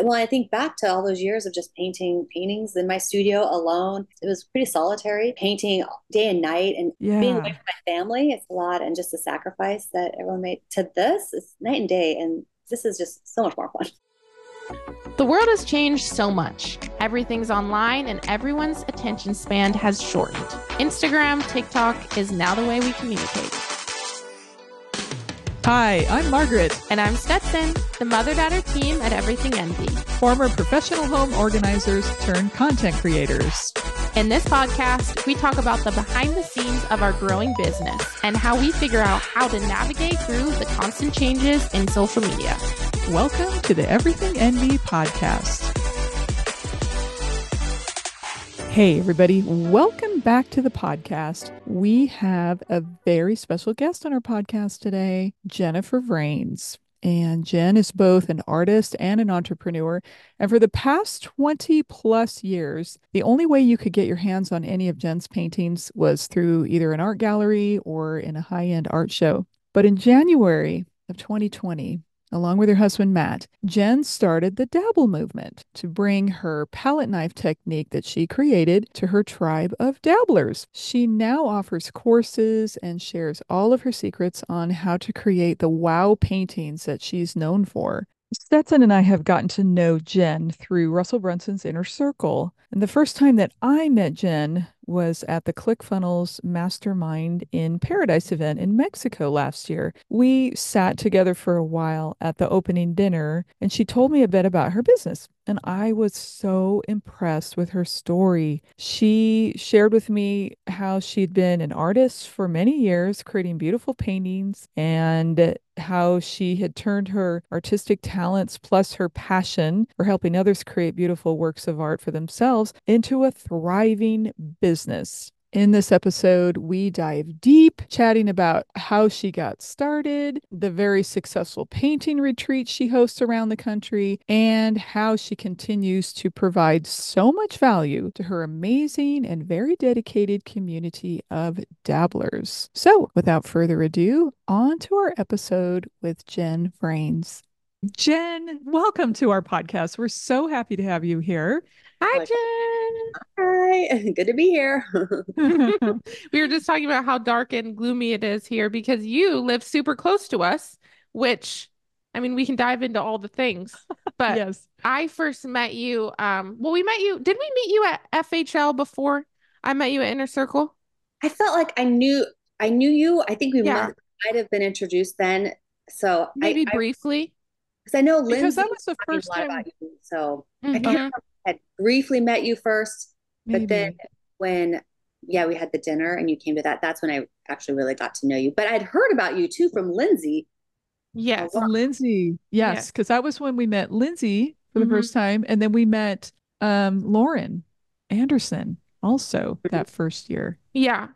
well, I think back to all those years of just painting paintings in my studio alone. It was pretty solitary, painting day and night and being away Yeah. from my family. It's a lot. And just the sacrifice that everyone made to this is night and day. And this is just so much more fun. The world has changed so much. Everything's online and everyone's attention span has shortened. Instagram, TikTok is now the way we communicate. Hi, I'm Margaret, And I'm Stetson, the mother-daughter team at Everything Envy. former professional home organizers turned content creators. In this podcast, we talk about the behind the scenes of our growing business and how we figure out how to navigate through the constant changes in social media. Welcome to the Everything Envy podcast. Hey, everybody. Welcome back to the podcast. We have a very special guest on our podcast today, Jennifer Vrains. And Jen is both an artist and an entrepreneur. And for the past 20 plus years, the only way you could get your hands on any of Jen's paintings was through either an art gallery or in a high-end art show. But in January of 2020, along with her husband, Matt, Jen started the Dabble movement to bring her palette knife technique that she created to her tribe of dabblers. She now offers courses and shares all of her secrets on how to create the wow paintings that she's known for. Stetson and I have gotten to know Jen through Russell Brunson's Inner Circle. And the first time that I met Jen was at the ClickFunnels Mastermind in Paradise event in Mexico last year. We sat together for a while at the opening dinner, and she told me a bit about her business. And I was so impressed with her story. She shared with me how she'd been an artist for many years, creating beautiful paintings, and how she had turned her artistic talents plus her passion for helping others create beautiful works of art for themselves into a thriving business. In this episode, we dive deep, chatting about how she got started, the very successful painting retreats she hosts around the country, and how she continues to provide so much value to her amazing and very dedicated community of dabblers. So, without further ado, on to our episode with Jen Vrains. Jen, welcome to our podcast. We're so happy to have you here. Hi, Like, hi, good to be here. Jen. We were just talking about how dark and gloomy it is here because you live super close to us, which, I mean, we can dive into all the things. But Yes. I first met you, we met you, did we meet you at FHL before I met you at Inner Circle? I felt like I knew you. I think we Yeah, might have been introduced then. So maybe briefly. because I know Because Lindsay that was was the talking first a lot time, about you. So I can't oh, Hmm. remember if I had briefly met you first, but then maybe. when yeah, we had the dinner and you came to that, that's when I actually really got to know you. But I'd heard about you too from Lindsay a Yes. lot. From Lindsay. Yes. Yes, because that was when we met Lindsay for the Hmm. first time. And then we met Lauren Anderson also that first year. Yeah.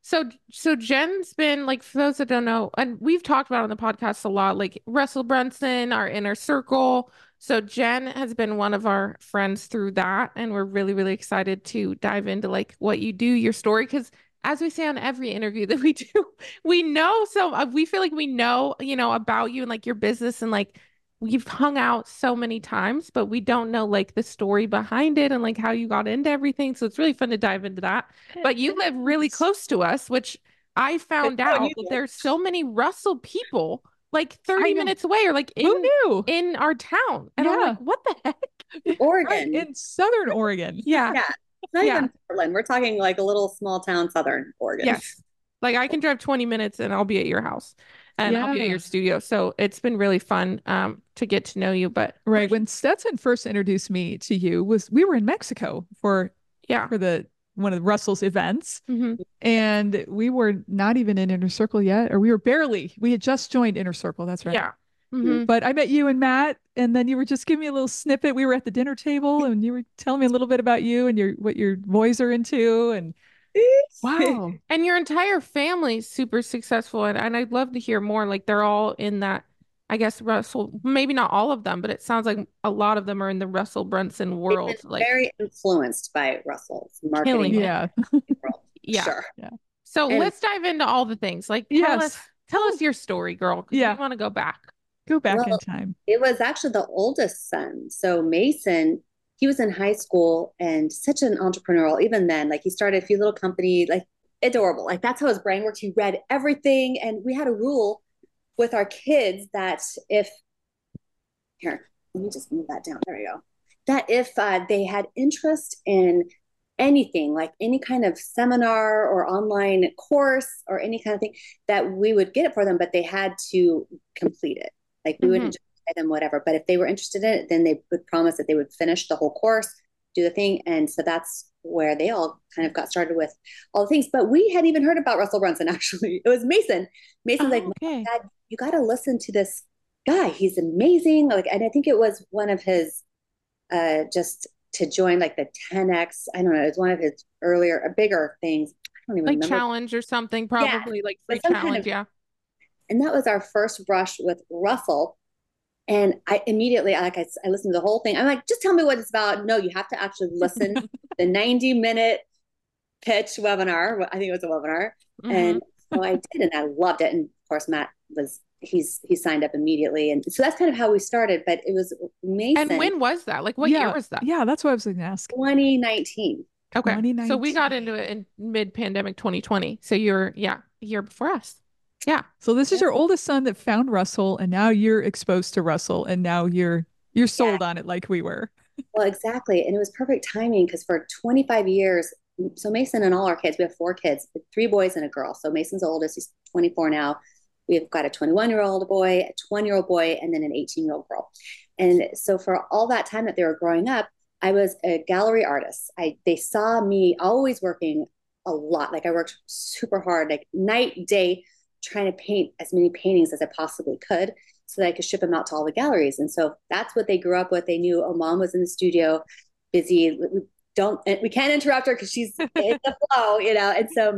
So Jen's been like, for those that don't know, and we've talked about on the podcast a lot, like Russell Brunson, our Inner Circle. So Jen has been one of our friends through that, and we're really, really excited to dive into like what you do, your story, because as we say on every interview that we do, we know we feel like we know, about you and like your business and like we've hung out so many times, but we don't know like the story behind it and like how you got into everything. So it's really fun to dive into that. But you live really close to us, which I found Oh, and out you that did. there's so many Russell people like I 30 know. minutes away or like Who in knew? in our town. And I'm Yeah. like, what the heck? Right. Oregon. In Southern Oregon. Yeah. Yeah. It's not Yeah. even Portland. We're talking like a little small town, Southern Oregon. Yes. Like I can drive 20 minutes and I'll be at your house and I'll be at Yeah. your studio. So it's been really fun to get to know you. But Right. When Stetson first introduced me to you was we were in Mexico yeah. for the one of Russell's events. Hmm. And we were not even in Inner Circle yet, or we had just joined Inner Circle. That's right. Yeah. Hmm. But I met you and Matt, and then you were just giving me a little snippet. We were at the dinner table, and you were telling me a little bit about you and what your boys are into. And wow, And your entire family's super successful. And I'd love to hear more. Like they're all in that, I guess, Russell, maybe not all of them, but it sounds like a lot of them are in the Russell Brunson They've been world, like very influenced by Russell's marketing killing it. yeah, world. Yeah. Sure. yeah, So And let's dive into all the things. Like yes, tell us your story, girl, because we yeah. want to go back. Go back in Well, time. it was actually the oldest son. So Mason, he was in high school and such an entrepreneurial, even then, like he started a few little companies, like adorable. Like that's how his brain worked. He read everything. And we had a rule with our kids that if, here, let me just move that down. There we go. That if they had interest in anything, like any kind of seminar or online course or any kind of thing, that we would get it for them, but they had to complete it. Like we wouldn't just pay them whatever. But if they were interested in it, then they would promise that they would finish the whole course, do the thing. And so that's where they all kind of got started with all the things. But we hadn't even heard about Russell Brunson, actually. It was Mason. Mason's like, Okay. Dad, you got to listen to this guy. He's amazing. Like, and I think it was one of his just to join like the 10X. I don't know. It's one of his earlier, bigger things. I don't even Like remember. challenge or something, Yeah, probably like free but some kind challenge. of, Yeah. and that was our first brush with Russell. And I immediately, like I listened to the whole thing. I'm like, just tell me what it's about. No, you have to actually listen. The 90-minute pitch webinar. I think it was a webinar. Mm-hmm. And so I did, and I loved it. And of course, Matt was, he signed up immediately. And so that's kind of how we started. But it was And Mason, when was that? Like what year was that? Yeah, that's what I was going to ask. 2019. Okay. So we 2019. got into it in mid-pandemic 2020. So you're, yeah, a year before us. Yeah. So this is Yeah. your oldest son that found Russell, and now you're exposed to Russell, and now you're sold Yeah. on it like we were. Well, exactly. And it was perfect timing because for 25 years, so Mason and all our kids, we have 4 kids, 3 boys and a girl. So Mason's the oldest, he's 24 now. We've got a 21-year-old boy, a 20-year-old boy, and then an 18-year-old girl. And so for all that time that they were growing up, I was a gallery artist. They saw me always working a lot. Like I worked super hard, like night, day, trying to paint as many paintings as I possibly could so that I could ship them out to all the galleries. And so that's what they grew up with. They knew, oh, mom was in the studio, busy. We can't interrupt her because she's in the flow, you know. And so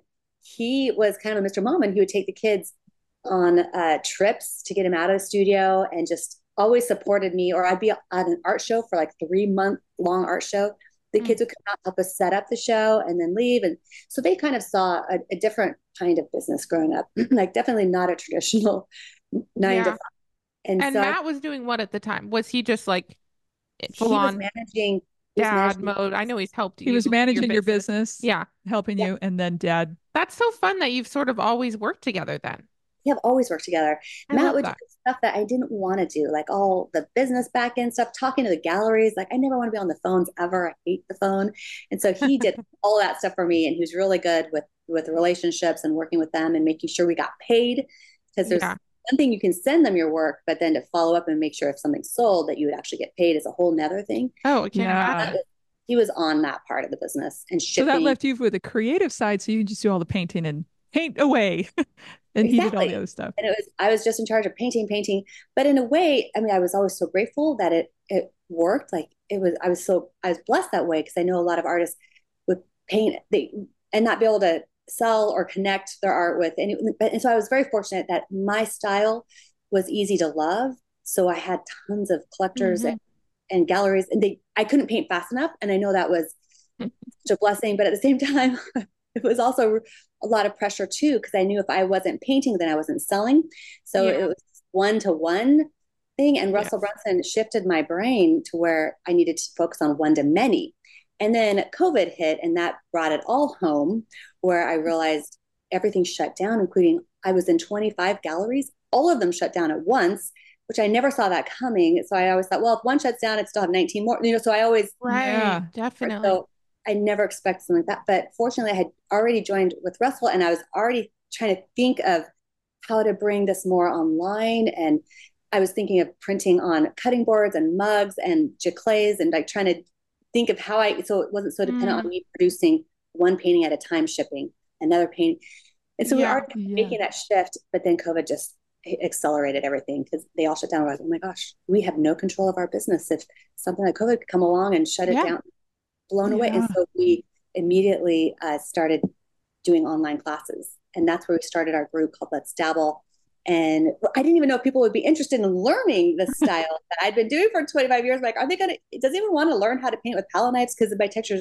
he was kind of Mr. Mom, and he would take the kids on trips to get him out of the studio and just always supported me. Or I'd be at an art show for like 3-month long art show. The kids would come out, help us set up the show and then leave. And so they kind of saw a different kind of business growing up, like definitely not a traditional 9 to 5. And And so Matt was doing what at the time? Was he just like full he was on managing, dad mode? I know he's helped He you was with managing your business, Yeah. helping you, and then dad. That's so fun that you've sort of always worked together then. We have always worked together. I Matt love would do that. stuff that I didn't want to do, like all the business back end stuff, talking to the galleries. Like I never want to be on the phones ever. I hate the phone. And so he did all that stuff for me. And he was really good with relationships and working with them and making sure we got paid. Because there's one thing you can send them your work, but then to follow up and make sure if something's sold that you would actually get paid is a whole nother thing. Oh, I can't imagine. He was on that part of the business and shipping. So that left you with a creative side, so you can just do all the painting and paint away. And exactly. He did all the other stuff. And I was just in charge of painting. But in a way, I mean, I was always so grateful that it worked. Like I was blessed that way because I know a lot of artists would paint and not be able to sell or connect their art with any. And so I was very fortunate that my style was easy to love. So I had tons of collectors and galleries, and I couldn't paint fast enough. And I know that was such a blessing, but at the same time, it was also a lot of pressure too, because I knew if I wasn't painting, then I wasn't selling. So it was 1-to-1 thing. And Russell Brunson shifted my brain to where I needed to focus on one-to-many. And then COVID hit, and that brought it all home, where I realized everything shut down, including I was in 25 galleries. All of them shut down at once, which I never saw that coming. So I always thought, well, if one shuts down, I'd still have 19 more. You know, so I always definitely. So I never expected something like that. But fortunately, I had already joined with Russell, and I was already trying to think of how to bring this more online. And I was thinking of printing on cutting boards and mugs and giclées, and like trying to think of how so it wasn't so dependent on me producing one painting at a time, shipping another painting. And so we were making that shift, but then COVID just accelerated everything because they all shut down. I was like, oh my gosh, we have no control of our business. If something like COVID could come along and shut it down, blown away. And so we immediately started doing online classes. And that's where we started our group called Let's Dabble. And I didn't even know if people would be interested in learning the style that I'd been doing for 25 years. Like, are they going to, does anyone want to learn how to paint with palette knives? Because my texture,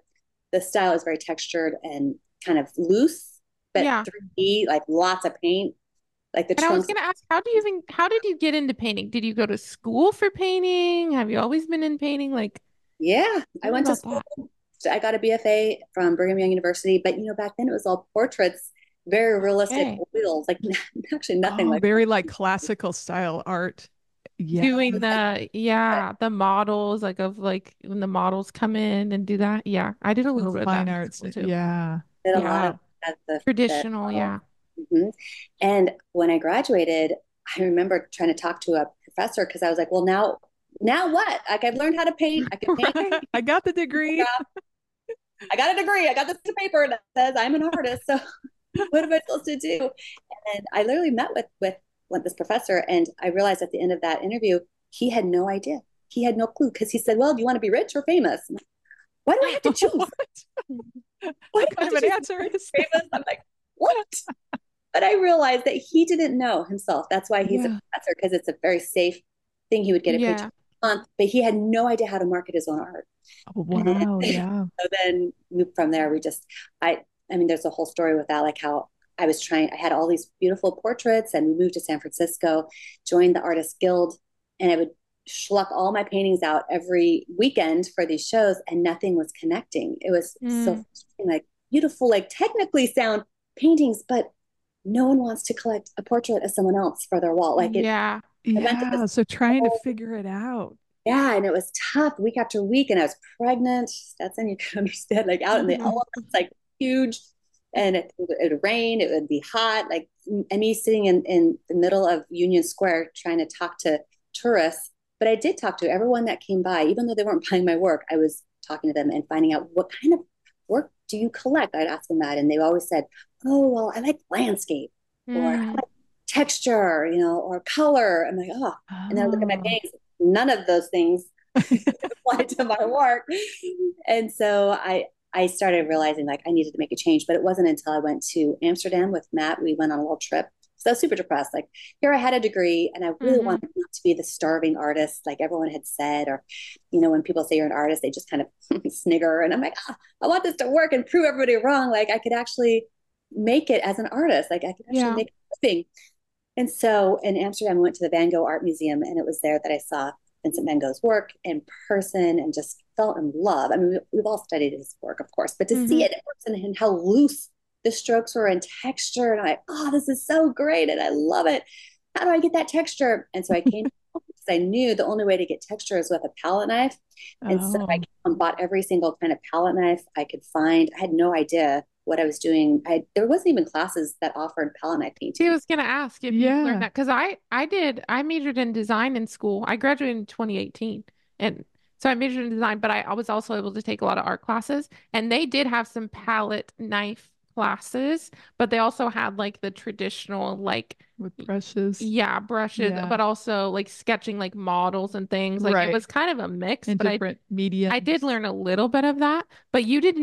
the style is very textured and kind of loose, but 3D, like lots of paint. like the And I was trunks. going to ask, how did you get into painting? Did you go to school for painting? Have you always been in painting? Like, Yeah, I tell me went to about school. that. So I got a BFA from Brigham Young University, but back then it was all portraits, very realistic Okay. oils, like actually nothing Oh, like very like classical style art. Yeah. Doing the models, like of like when the models come in and do that. Yeah, I did a Oh, little bit of that fine in arts. school too. I Yeah. did a lot Yeah, of at the traditional. Yeah. mhm. And when I graduated, I remember trying to talk to a professor because I was like, well, now what? Like I've learned how to paint. I can paint. Right. I got the degree. I got a degree. I got this piece of paper that says I'm an artist. So what am I supposed to do? And I literally met with this professor, and I realized at the end of that interview, he had no idea. He had no clue because he said, "Well, do you want to be rich or famous?" I'm like, why do I have to choose? What? Why What do I kind have of to an choose answer rich is or that? famous? I'm like, what? But I realized that he didn't know himself. That's why he's a Yeah. professor, because it's a very safe thing. He would get a paycheck Yeah. a month, but he had no idea how to market his own art. Oh, And wow. Yeah. so then from there, I mean, there's a whole story with that, like how I had all these beautiful portraits, and we moved to San Francisco, joined the Artist Guild, and I would schluck all my paintings out every weekend for these shows, and nothing was connecting. It was so Mm, frustrating, like beautiful, like technically sound paintings, but no one wants to collect a portrait of someone else for their wall. yeah. I went to this Yeah. So trying to whole, figure it out. yeah, and it was tough week after week, and I was pregnant. That's when you can understand, like out in the elements, like huge, and it would rain, it would be hot, like, and me sitting in the middle of Union Square trying to talk to tourists. But I did talk to everyone that came by, even though they weren't buying my work. I was talking to them and finding out, what kind of work do you collect? I'd ask them that, and they always said, "Oh, well, I like landscape, or I Mm, like texture, or color." I'm like, oh, and then I look at my Oh. paintings. None of those things apply to my work. And so I started realizing, like, I needed to make a change. But it wasn't until I went to Amsterdam with Matt. We went on a little trip. So I was super depressed. Like, here I had a degree, and I really mm-hmm. wanted not to be the starving artist, like everyone had said. Or, when people say you're an artist, they just kind of snigger. And I'm like, I want this to work and prove everybody wrong. Like, I could actually make it as an artist. Like, I could actually Yeah. make a living. And so in Amsterdam, I went to the Van Gogh Art Museum, and it was there that I saw Vincent van Gogh's work in person and just fell in love. I mean, we've all studied his work, of course, but to see Mm-hmm. it in person and how loose the strokes were in texture, and I'm like, oh, this is so great, and I love it. How do I get that texture? And so I came because I knew the only way to get texture is with a palette knife. And so I Oh. bought every single kind of palette knife I could find. I had no idea what I was doing. There wasn't even classes that offered palette knife See, I painting. was gonna ask if you learned Yeah. that because I majored in design in school. I graduated in 2018, and so I majored in design, but I was also able to take a lot of art classes, and they did have some palette knife classes, but they also had like the traditional like With brushes. yeah, brushes, Yeah. but also like sketching like models and things. Like it Right. was kind of a mix, In but different I did mediums. learn a little bit of that, but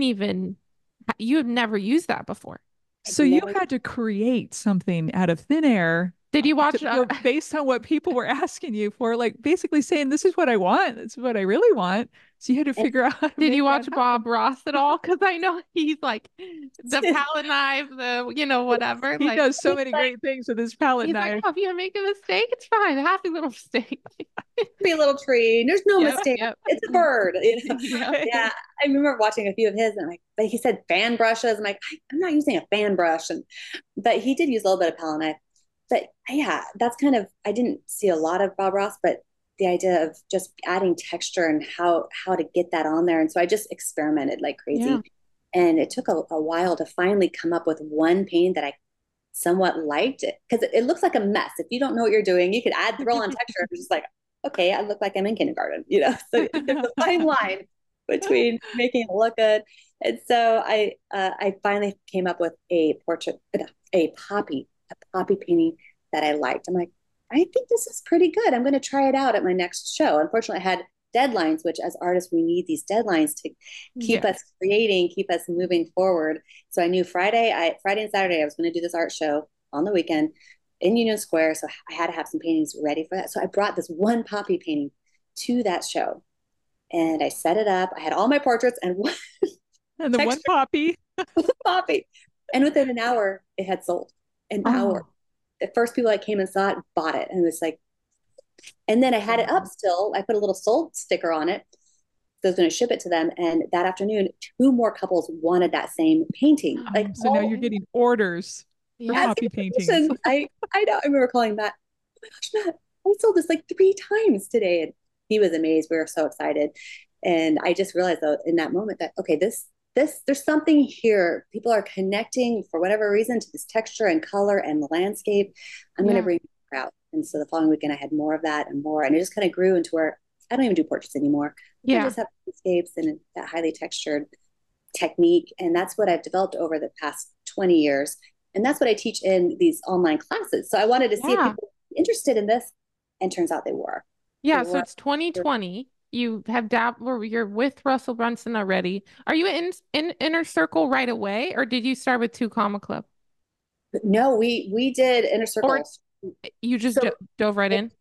you had never used that before. I'd So you never. had to create something out of thin air Did you watch based on what people were asking you for, like basically saying, this is what I want. This is what I really want. So you had to And figure out how to Did make you that watch happen. Bob Ross at all? Because I know he's like the palette knife, the whatever. He Like does so many great things with his palette he's like, knife. oh, if you make a mistake, it's fine. A happy little mistake. be a little tree. There's no Yep, mistake. yep, It's a bird. yep. Yeah, I remember watching a few of his, and but he said fan brushes. I'm like, I'm not using a fan brush, but he did use a little bit of palette knife. But yeah, that's kind of, I didn't see a lot of Bob Ross, but the idea of just adding texture and how to get that on there, and so I just experimented like Yeah. crazy, and it took a while to finally come up with one painting that I somewhat liked it, because it looks like a mess. If you don't know what you're doing, you could throw on texture and just like, okay, I look like I'm in kindergarten. So there's a fine line between making it look good. And so I finally came up with a poppy painting that I liked. I'm like, I think this is pretty good. I'm going to try it out at my next show. Unfortunately, I had deadlines, which as artists, we need these deadlines to keep Yeah. us creating, keep us moving forward. So I knew Friday and Saturday, I was going to do this art show on the weekend in Union Square. So I had to have some paintings ready for that. So I brought this one poppy painting to that show, and I set it up. I had all my portraits and one And the one texture poppy. poppy. And within an hour, it had sold. An hour. Oh, the first people that came and saw it bought it. And it was like, and then I had it up still. I put a little sold sticker on it. So I was going to ship it to them. And that afternoon, two more couples wanted that same painting. Like, So now you're getting orders for Yeah. copy paintings. I know. I remember calling Matt. Oh my gosh, Matt, I sold this like 3 times today. And he was amazed. We were so excited. And I just realized though in that moment that, okay, there's something here. People are connecting for whatever reason to this texture and color and the landscape. I'm going to bring it out. And so the following weekend I had more of that and more. And it just kind of grew into where I don't even do portraits anymore. I just have landscapes and that highly textured technique. And that's what I've developed over the past 20 years. And that's what I teach in these online classes. So I wanted to see if people were interested in this. And turns out they were. Yeah. So it's 2020. You have you're with Russell Brunson already. Are you in Inner Circle right away, or did you start with Two Comma Club? No, we did Inner Circle. Or you just dove right in?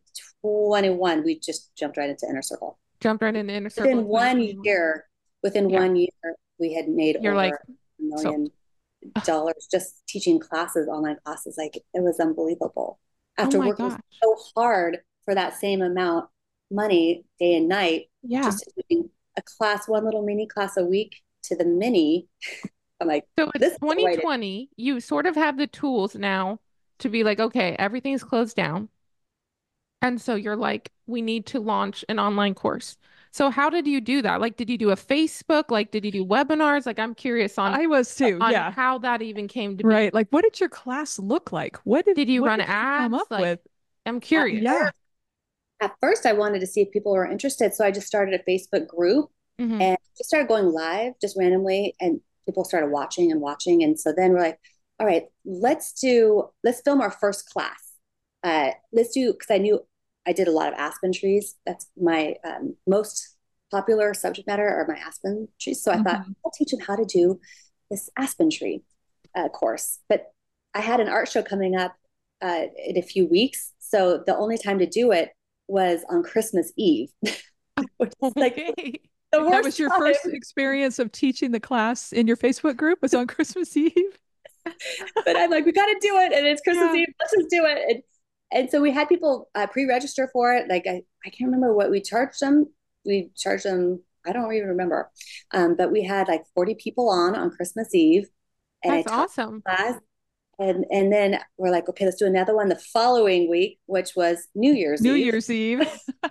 2021, we just jumped right into Inner Circle. Jumped right into Inner Circle. Within 1 year, we had made over $1 million just teaching classes, online classes. Like it was unbelievable. After working so hard for that same amount money day and night, just doing a class, one little mini class a week to the mini. I'm like, so it's 2020. You sort of have the tools now to be like, okay, everything's closed down. And so you're like, we need to launch an online course. So how did you do that? Like, did you do a Facebook? Like, did you do webinars? Like, I'm curious on I was too, on how that even came to be. Right. Like, what did your class look like? Did you run ads? Come up with? I'm curious. At first, I wanted to see if people were interested. So I just started a Facebook group and just started going live just randomly. And people started watching. And so then we're like, all right, let's film our first class. Because I knew I did a lot of aspen trees. That's my most popular subject matter are my aspen trees. So I thought I'll teach them how to do this aspen tree course. But I had an art show coming up in a few weeks. So the only time to do it was on Christmas Eve. Which is like that was your first experience of teaching the class in your Facebook group was on Christmas Eve. But I'm like, we got to do it. And it's Christmas Eve. Let's just do it. And so we had people pre-register for it. Like, I can't remember what we charged them. We charged them, I don't even remember. But we had like 40 people on Christmas Eve. And that's awesome. Class. And then we're like, okay, let's do another one the following week, which was New Year's Eve.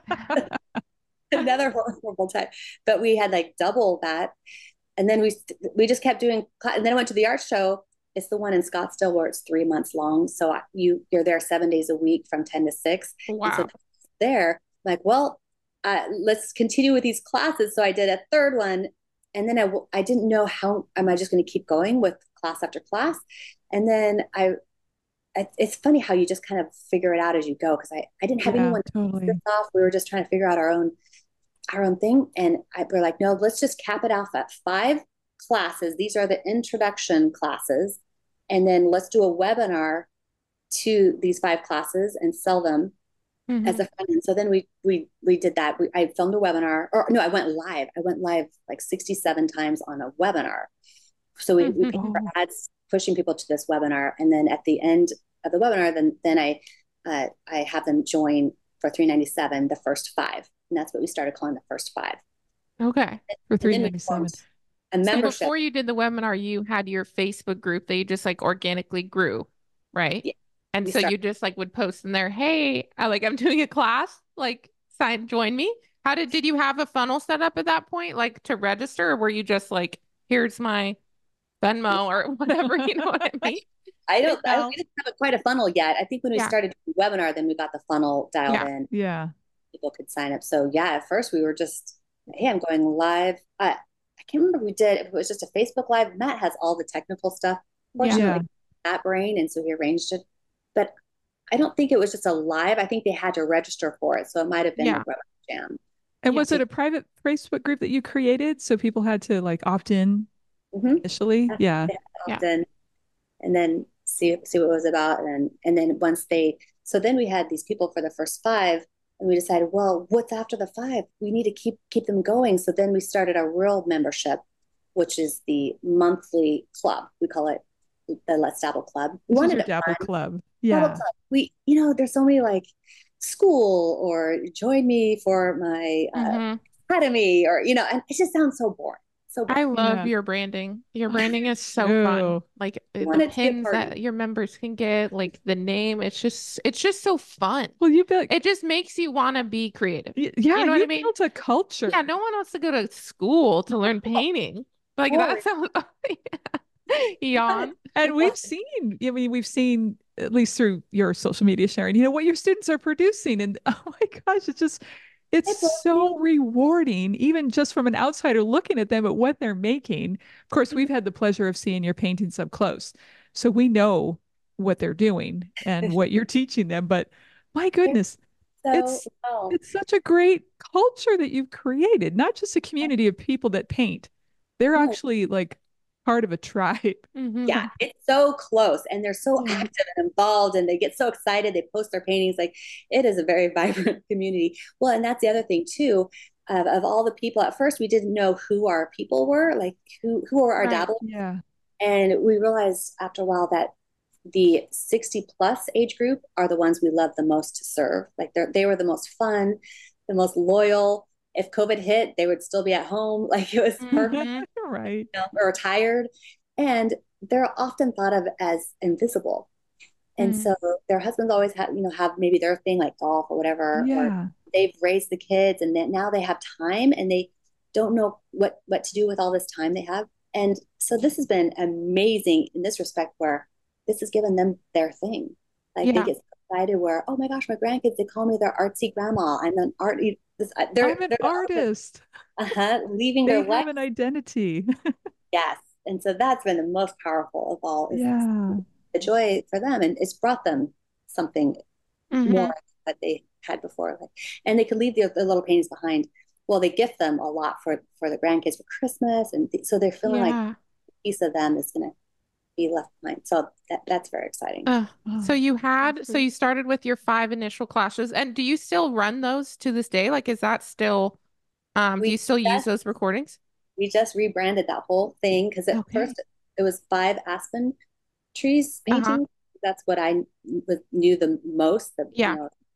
Another horrible time. But we had like double that. And then we just kept doing, and then I went to the art show. It's the one in Scottsdale where it's 3 months long. So you're there 7 days a week from 10 to 6. Wow. And so there, like, well, let's continue with these classes. So I did a third one. And then I didn't know how, am I just going to keep going with class after class? And then it's funny how you just kind of figure it out as you go. Cause I didn't have anyone to this off. We were just trying to figure out our own thing. And we're like, no, let's just cap it off at 5 classes. These are the introduction classes. And then let's do a webinar to these 5 classes and sell them as a front end. So then we did that. I filmed a webinar, or no, I went live like 67 times on a webinar. So we paid for ads pushing people to this webinar. And then at the end of the webinar, then I have them join for $397, the first 5. And that's what we started calling the first 5. Okay. For $397. A membership. So before you did the webinar, you had your Facebook group that you just like organically grew, right? Yeah. And so you just like would post in there, hey, I'm doing a class, like join me. Did you have a funnel set up at that point, like to register, or were you just like, here's my Venmo or whatever, you know what I mean? We didn't have quite a funnel yet. I think when we started the webinar, then we got the funnel dialed in. Yeah. People could sign up. So at first we were just, hey, I'm going live. I can't remember if it was just a Facebook Live. Matt has all the technical stuff. Fortunately, that brain, and so he arranged it. But I don't think it was just a live. I think they had to register for it. So it might have been a jam. And was it a private Facebook group that you created? So people had to like opt in initially? Yeah. Opt in and then see what it was about. And then so then we had these people for the first 5. And we decided, well, what's after the 5? We need to keep them going. So then we started a real membership, which is the monthly club. We call it the Let's Dabble Club. Dabble Club. Yeah. There's so many like school or join me for my Hmm. academy or, and it just sounds so boring. So I boring. love Yeah. your branding. Your branding is so fun. Oh, Like I the want it to be a pins party. that your members can get, like the name, it's just so fun. well, you built, It just makes you want to be creative. yeah, You know what you I mean? built a culture. Yeah, no one wants to go to school to learn painting. Like that Boring. sounds yawn. And we've seen, at least through your social media sharing, what your students are producing. And oh my gosh, it's I bless so you. rewarding, even just from an outsider looking at them at what they're making. Of course, we've had the pleasure of seeing your paintings up close. So we know what they're doing and what you're teaching them. But my goodness, So, it's well, it's such a great culture that you've created, not just a community of people that paint. They're no, actually like part of a tribe. yeah, Hmm. it's so close and they're so Yeah. active and involved and they get so excited. They post their paintings. Like it is a very vibrant community. Well, and that's the other thing too. Of all the people, at first we didn't know who our people were, like who were our Right. dabblers. Yeah. And we realized after a while that the 60 plus age group are the ones we love the most to serve. Like they were the most fun, the most loyal. If COVID hit, they would still be at home. Like it was perfect, Hmm. Right. or tired. And they're often thought of as invisible. And Mm. so their husbands always have maybe their thing like golf or whatever, or Yeah. they've raised the kids and then now they have time and they don't know what to do with all this time they have. And so this has been amazing in this respect where this has given them their thing. Like they Yeah. get so excited where, oh my gosh, my grandkids, they call me their artsy grandma. I'm an art this I'm an they're the opposite, artist. leaving They their have life. an identity. Yes. And so that's been the most powerful of all is Yeah. the joy for them. And it's brought them something Hmm. more that they had before. Like, and they could leave the little paintings behind. Well, they gift them a lot for the grandkids for Christmas. And so they're feeling like Yeah. a piece of them is going to be left behind. So that's very exciting. So Oh, you started with your 5 initial classes, and do you still run those to this day? Like, is that still, do you We still use just, those recordings? we just rebranded that whole thing because at Okay. first it was 5 aspen trees Uh-huh. painting. That's what I knew the most, Yeah.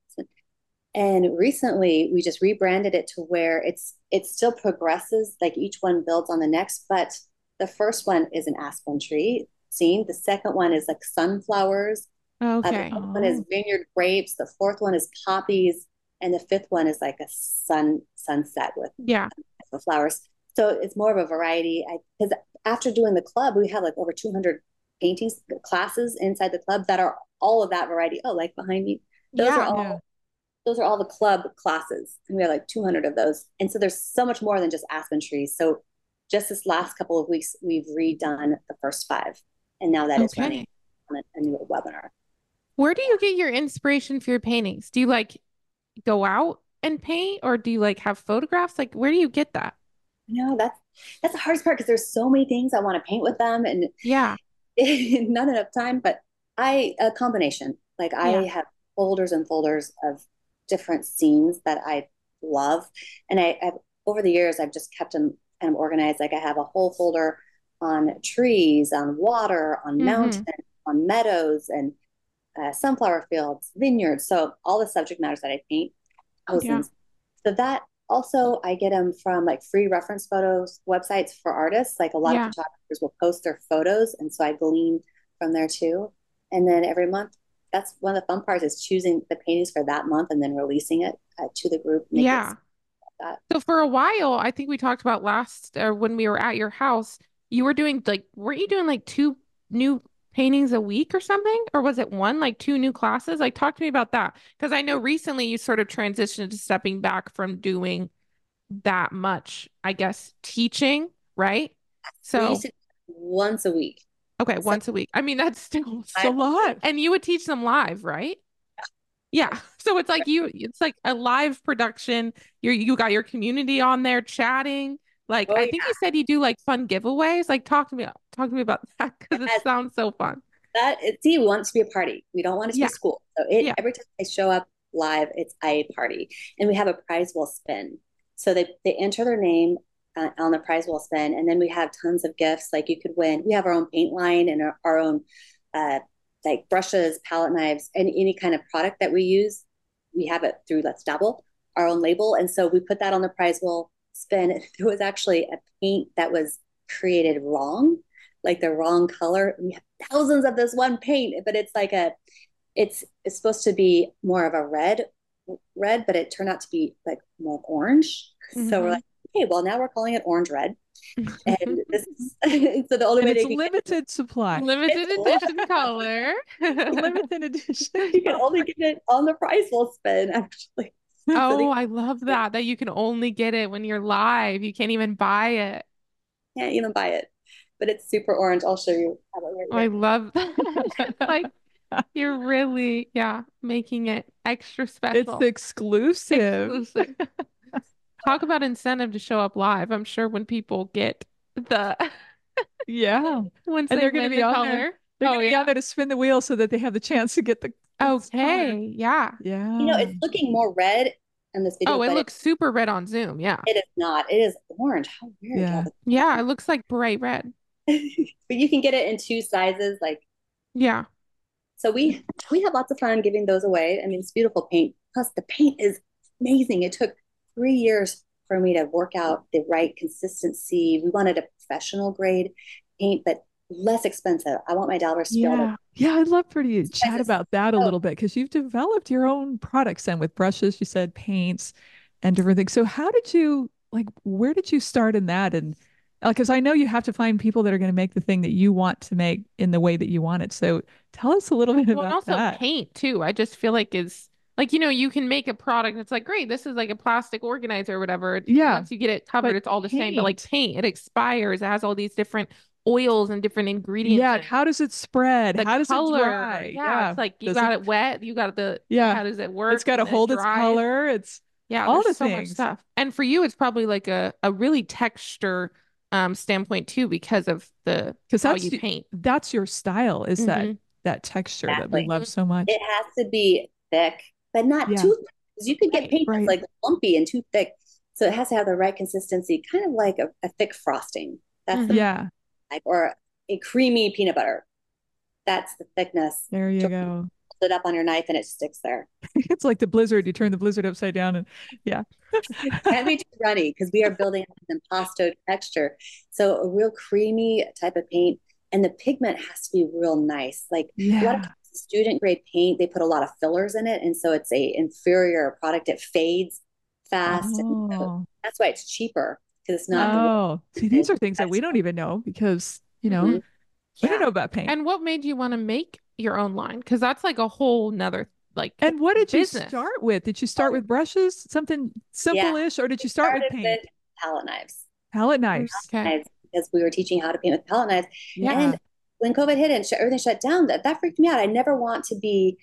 and recently we just rebranded it to where it still progresses, like each one builds on the next, but the first one is an aspen tree scene. The second one is like sunflowers. The Okay. third one is oh, vineyard grapes. The fourth one is poppies, and the fifth one is like a sunset Yeah. with flowers. So it's more of a variety. Because after doing the club, we have like over 200 paintings classes inside the club that are all of that variety. Oh, like behind me, those are Yeah. yeah. all those are all the club classes. And we have like 200 of those. And so there's so much more than just aspen trees. So just this last couple of weeks, we've redone the first 5. And now that is running Okay. on a new webinar. Where do you get your inspiration for your paintings? Do you like go out and paint, or do you like have photographs? Like, where do you get that? That's the hardest part because there's so many things I want to paint with them and Yeah. not enough time. But a combination. Like I Yeah. have folders and folders of different scenes that I love. And I've over the years, I've just kept them kind of organized. Like I have a whole folder on trees, on water, on mountains, Hmm. on meadows, and sunflower fields, vineyards. So all the subject matters that I paint, Yeah. thousands. So that also I get them from like free reference photos websites for artists. Like a lot of Yeah. photographers will post their photos, and so I glean from there too. And then every month, that's one of the fun parts is choosing the paintings for that month and then releasing it to the group. And they get Yeah. that. So for a while, I think we talked about last, or when we were at your house, you were doing like, weren't you doing like 2 new paintings a week or something? Or was it one, like 2 new classes? Like, talk to me about that. Because I know recently you sort of transitioned to stepping back from doing that much, I guess, teaching, right? We used So, to once a week. okay, So once a week. I mean, that's still, It's a I, lot. and you would teach them live, right? Yeah. So it's like a live production. You got your community on there chatting. Like, oh I think you said you do like fun giveaways. Like, talk to me about that because it yeah, sounds so fun. see, we want it to be a party. We don't want it to be Yeah. school. So it Yeah. every time they show up live, it's a party, and we have a prize will spin. So they enter their name on the prize will spin, and then we have tons of gifts. Like you could win. We have our own paint line and our own uh, like brushes, palette knives, and any kind of product that we use, we have it through Let's Dabble, our own label. And so we put that on the prize wheel spin. It was actually a paint that was created wrong, like the wrong color. We have thousands of this one paint, but it's like it's supposed to be more of a red, but it turned out to be like more orange. Mm-hmm. So we're like, okay, well now we're calling it orange red. And this is so the only and way it's limited supply, limited edition color, limited edition. You can only get it on the prize will spin, actually. Oh, I love that you can only get it when you're live. You can't even buy it. Can't even buy it, but it's super orange. I'll show you. I love that. Like you're really, making it extra special. It's exclusive. Talk about incentive to show up live. I'm sure when people get the once they're going to be on there, they're going to be on there to spin the wheel so that they have the chance to get the okay, yeah. It's looking more red in this video. Oh, it looks super red on Zoom. Yeah, it is not. It is orange. How weird! Yeah, it looks like bright red. But you can get it in 2 sizes. So we have lots of fun giving those away. I mean, it's beautiful paint. Plus, the paint is amazing. It took 3 years for me to work out the right consistency. We wanted a professional grade paint, but less expensive. I want my Dalbers to be able to. Yeah, I'd love for you to chat about that a little bit, because you've developed your own products and with brushes, you said paints and different things. So how did you, where did you start in that? And because I know you have to find people that are going to make the thing that you want to make in the way that you want it. So tell us a little bit about also that. Paint too. I just feel like is like, you can make a product. It's like, great, this is like a plastic organizer or whatever. Once you get it covered, it's all the same. But like paint, it expires. It has all these different oils and different ingredients. Yeah. How does it spread? How does color. It dry? Yeah. It's like you got it wet. You got the, how does it work? It's got to hold its color. It's all the so things. Much stuff. And for you, it's probably like a really texture standpoint too, because of how you paint. That's your style, is that texture that we love so much. It has to be thick, but not too thick, because you could get paint that's like lumpy and too thick. So it has to have the right consistency, kind of like a thick frosting. That's or a creamy peanut butter. That's the thickness. There you go. Hold it up on your knife and it sticks there. It's like the Blizzard. You turn the Blizzard upside down and Can't be too runny, because we are building an impasto texture. So a real creamy type of paint, and the pigment has to be real nice. Like a lot of student grade paint, they put a lot of fillers in it, and so it's a inferior product. It fades fast. And so that's why it's cheaper, because it's not. See, these are things that we don't even know, because we don't know about paint. And what made you want to make your own line? Because that's like a whole nother And what did you start with? Did you start with brushes, something simple-ish, or did you start with paint? With palette knives. Palette knives. Okay. Because we were teaching how to paint with palette knives. Yeah. And when COVID hit and everything shut down, that freaked me out. I never want to be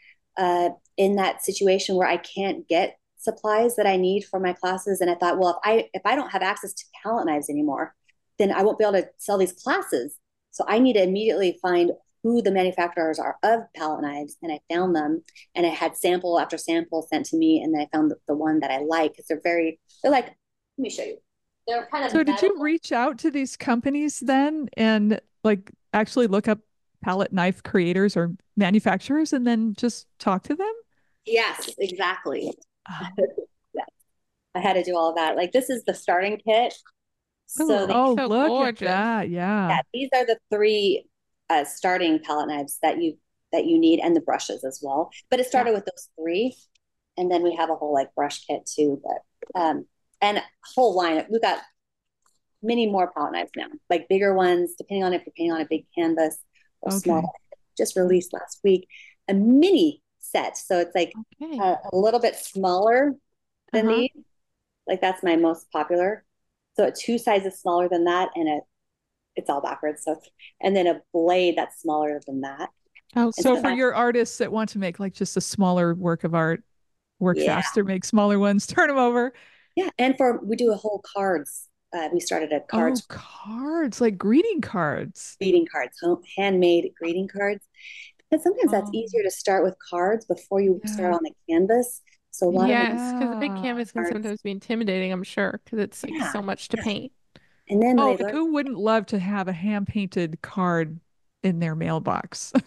in that situation where I can't get supplies that I need for my classes. And I thought, well, if I don't have access to palette knives anymore, then I won't be able to sell these classes. So I need to immediately find who the manufacturers are of palette knives. And I found them, and I had sample after sample sent to me. And then I found the one that I like, because they're like, let me show you. They're kind of. So did you reach out to these companies then and actually look up palette knife creators or manufacturers and then just talk to them? Yes, exactly. Yeah. I had to do all of that. Like, this is the starting kit. So look gorgeous. At that. Yeah. These are the 3 starting palette knives that you need, and the brushes as well. But it started with those 3, and then we have a whole brush kit too. But and a whole line. We've got many more palette knives now, like bigger ones, depending on if you're painting on a big canvas or small. Just released last week a mini set, so it's like a little bit smaller than these. Like, that's my most popular. So 2 sizes smaller than that, and it's all backwards. So, and then a blade that's smaller than that. So for your artists that want to make just a smaller work of art, work faster, make smaller ones, turn them over. Yeah, and we do a whole cards. We started a cards. Cards, like greeting cards. Greeting cards, handmade greeting cards. Because sometimes that's easier to start with cards before you start on the canvas. So a lot of because the big canvas can sometimes be intimidating, I'm sure, because it's so much to paint. And then who wouldn't love to have a hand painted card in their mailbox?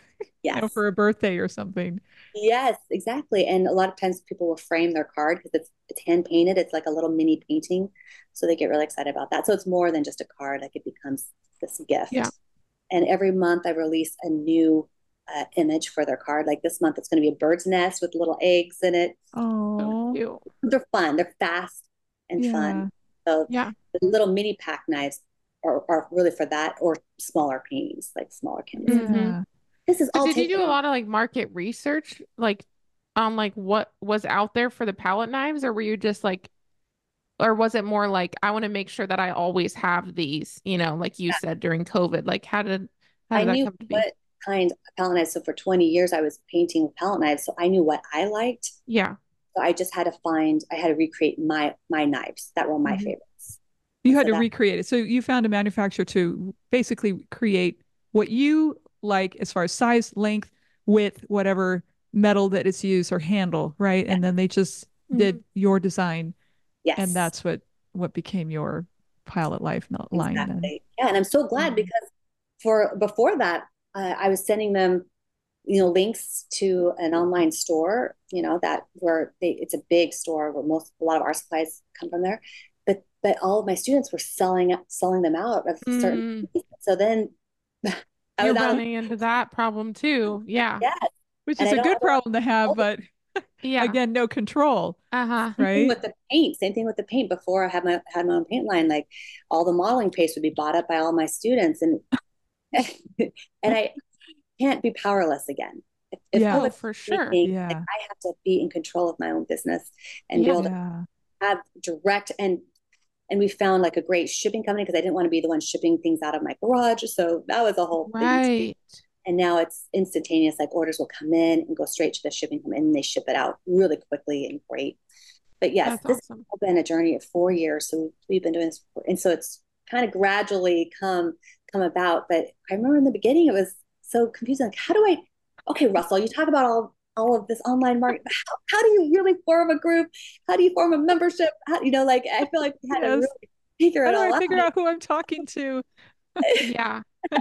Yes. for a birthday or something. Yes, exactly. And a lot of times people will frame their card because it's hand painted. It's like a little mini painting. So they get really excited about that. So it's more than just a card, like it becomes this Yeah. gift. And every month I release a new image for their card. Like this month, it's going to be a bird's nest with little eggs in it. So Oh, cute. They're fun. They're fast and yeah. fun. So Yeah. the little mini pack knives are really for that, or smaller paintings, like smaller canvas. Mm-hmm. Yeah. This is So all did you taken. do a lot of like market research, like on like what was out there for the palette knives, or were you just like, or was it more like I want to make sure that I always have these, like you said during COVID, like how did I that knew come to be? what kind of palette knives. So for 20 years, I was painting with palette knives. So I knew what I liked. Yeah. So I had to recreate my knives that were my Mhm. favorites. You And had so to that recreate it. So you found a manufacturer to basically create what you like as far as size, length, width, whatever metal that it's used or handle, right? yeah, And then they just Mhm. did your design, and yes, that's what became your Pilot Life line then. exactly. Yeah, and I'm so glad Mhm. because for before that, I was sending them, links to an online store, that where it's a big store where a lot of our supplies come from there. But all of my students were selling them out of certain. Mm, So then I you're was out of running into that problem too. Yeah. yes, Which and is I a don't good ever want problem to have, to. but Yeah. again, no control, Uh-huh. Same thing right? with the paint. Same thing with the paint. Before I had my own paint line, like all the modeling paste would be bought up by all my students, and and I can't be powerless again. If Yeah. No, COVID for sure. anything, like Yeah. I have to be in control of my own business and be Yeah. able to Yeah. have direct and we found like a great shipping company because I didn't want to be the one shipping things out of my garage. So that was a whole thing too. Right. And now it's instantaneous. Like orders will come in and go straight to the shipping company and they ship it out really quickly and great. But yes, That's this awesome. has been a journey of 4 years. So we've been doing this, and so it's kind of gradually come about. But I remember in the beginning, it was so confusing. Like, how do I? Okay, Russell, you talk about all of this online market. How do you really form a group? How do you form a membership? Like I feel like we had to really Yes. figure How it do I all out. figure out who I'm talking to? Yeah.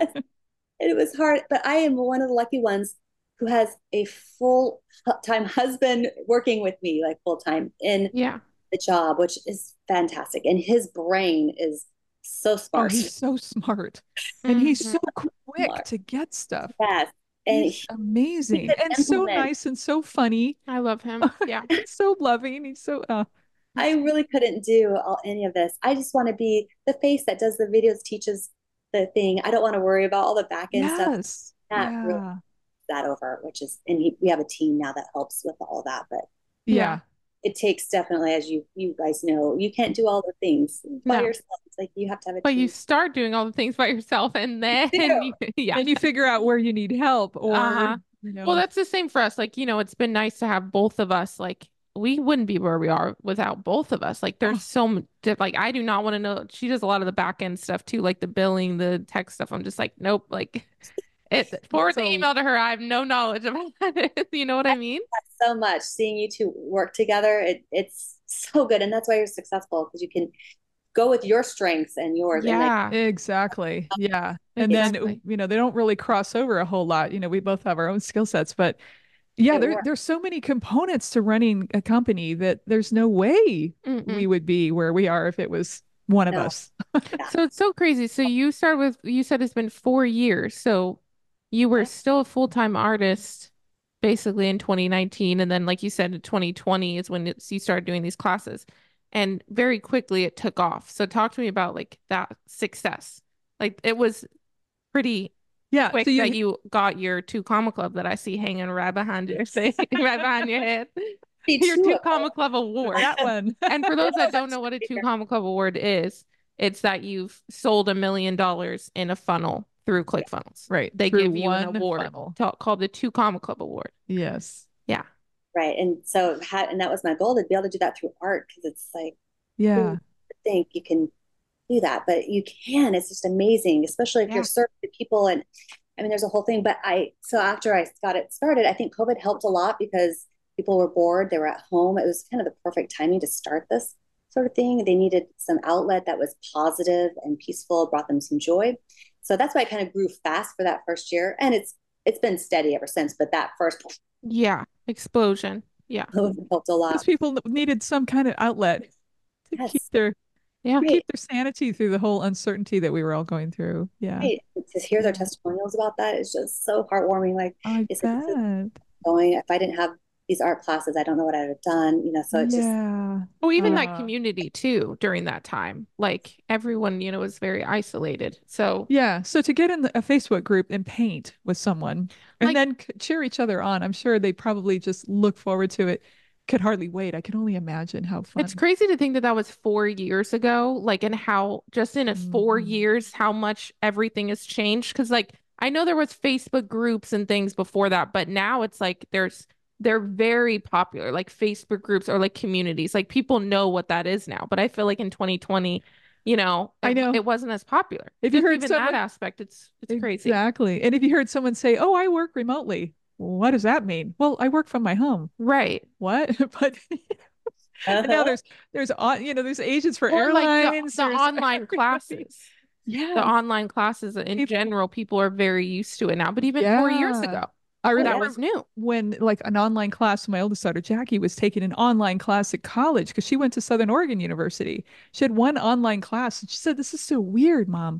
And it was hard, but I am one of the lucky ones who has a full time husband working with me, like full time in Yeah. the job, which is fantastic. And his brain is so Oh, smart. he's so smart. And he's Hmm. so quick Smart. to get stuff. Yes. And He's he's amazing a and so gentleman. nice and so funny I love him. Yeah. and so loving. He's so I really couldn't do any of this. I just want to be the face that does the videos, teaches the thing. I don't want to worry about all the back end stuff. yes. That really Yeah. that over, which is, and we have a team now that helps with all that. But Yeah. Yeah. it takes definitely, as you guys know, you can't do all the things by No. yourself. It's like you have to have a But you team. start doing all the things by yourself and then You yeah. Then you figure out where you need help or, Uh-huh. Well, that's the same for us. Like, it's been nice to have both of us. Like, we wouldn't be where we are without both of us. Like, there's oh, so much, like, I do not want to know. She does a lot of the back end stuff too, like the billing, the tech stuff. I'm just like, nope. Like, forward the so email to her. I have no knowledge about it. You know what I mean? so much seeing you two work together. It's so good, and that's why you're successful because you can go with your strengths and yours, and like Yeah, exactly. Yeah. And then, exactly. they don't really cross over a whole lot. We both have our own skill sets, but yeah, it works. there's so many components to running a company that there's no way Mm-mm. we would be where we are if it was one of No, us. yeah, So it's so crazy. So you said it's been 4 years. So you were still a full-time artist basically in 2019. And then, like you said, in 2020 is when you started doing these classes. And very quickly it took off. So talk to me about like that success. Like it was pretty Yeah. quick So that you, you got your two comma club that I see hanging right behind your say right behind your head. see Your two two of comma club award. that one. And for I those know that don't that's know what a two fair. comma club award is, it's that you've sold $1 million in a funnel through Yeah, ClickFunnels. Right. They Through give you an one award funnel. called the two comma club award. Yes. Yeah. right. And so and that was my goal to be able to do that through art because it's like who Yeah. would think you can do that, but you can. It's just amazing, especially if you're Yeah. serving people. And I mean, there's a whole thing. But so after I got it started, I think COVID helped a lot because people were bored, they were at home. It was kind of the perfect timing to start this sort of thing. They needed some outlet that was positive and peaceful, brought them some joy. So that's why I kind of grew fast for that first year. And it's it's been steady ever since, but that first Yeah. Explosion. Yeah. helped a Those lot. people needed some kind of outlet to keep Yes. Yeah. Right. their sanity through the whole uncertainty that we were all going through. Yeah. Right. To hear their Yeah. testimonials about that is just so heartwarming. Like, I they said, this is bet. going, if I didn't have these art classes, I don't know what I would have done, so it's just, Yeah. Oh, even that Yeah. community too during that time. Like everyone, was very isolated. So Yeah. So to get in a Facebook group and paint with someone and like then cheer each other on, I'm sure they probably just look forward to it. Could hardly wait. I can only imagine how it's fun. crazy to think that that was 4 years ago, like, and how just in a 4 years, how much everything has changed. Cause like I know there was Facebook groups and things before that, but now it's like they're very popular, like Facebook groups or like communities. Like people know what that is now. But I feel like in 2020, I know. it wasn't as popular. If you Just heard even that someone, aspect, it's crazy. exactly. And if you heard someone say, "Oh, I work remotely," what does that mean? Well, I work from my home. Right. What? But and now uh-huh. there's agents for Or like airlines. the There's online everybody. classes. The Yes. online classes in People, general, people are very used to it now. But even 4 years yeah. ago, I Oh, that yeah. was new. when like an online class, my oldest daughter Jackie was taking an online class at college because she went to Southern Oregon University. She had one online class and she said, "This is so weird, Mom.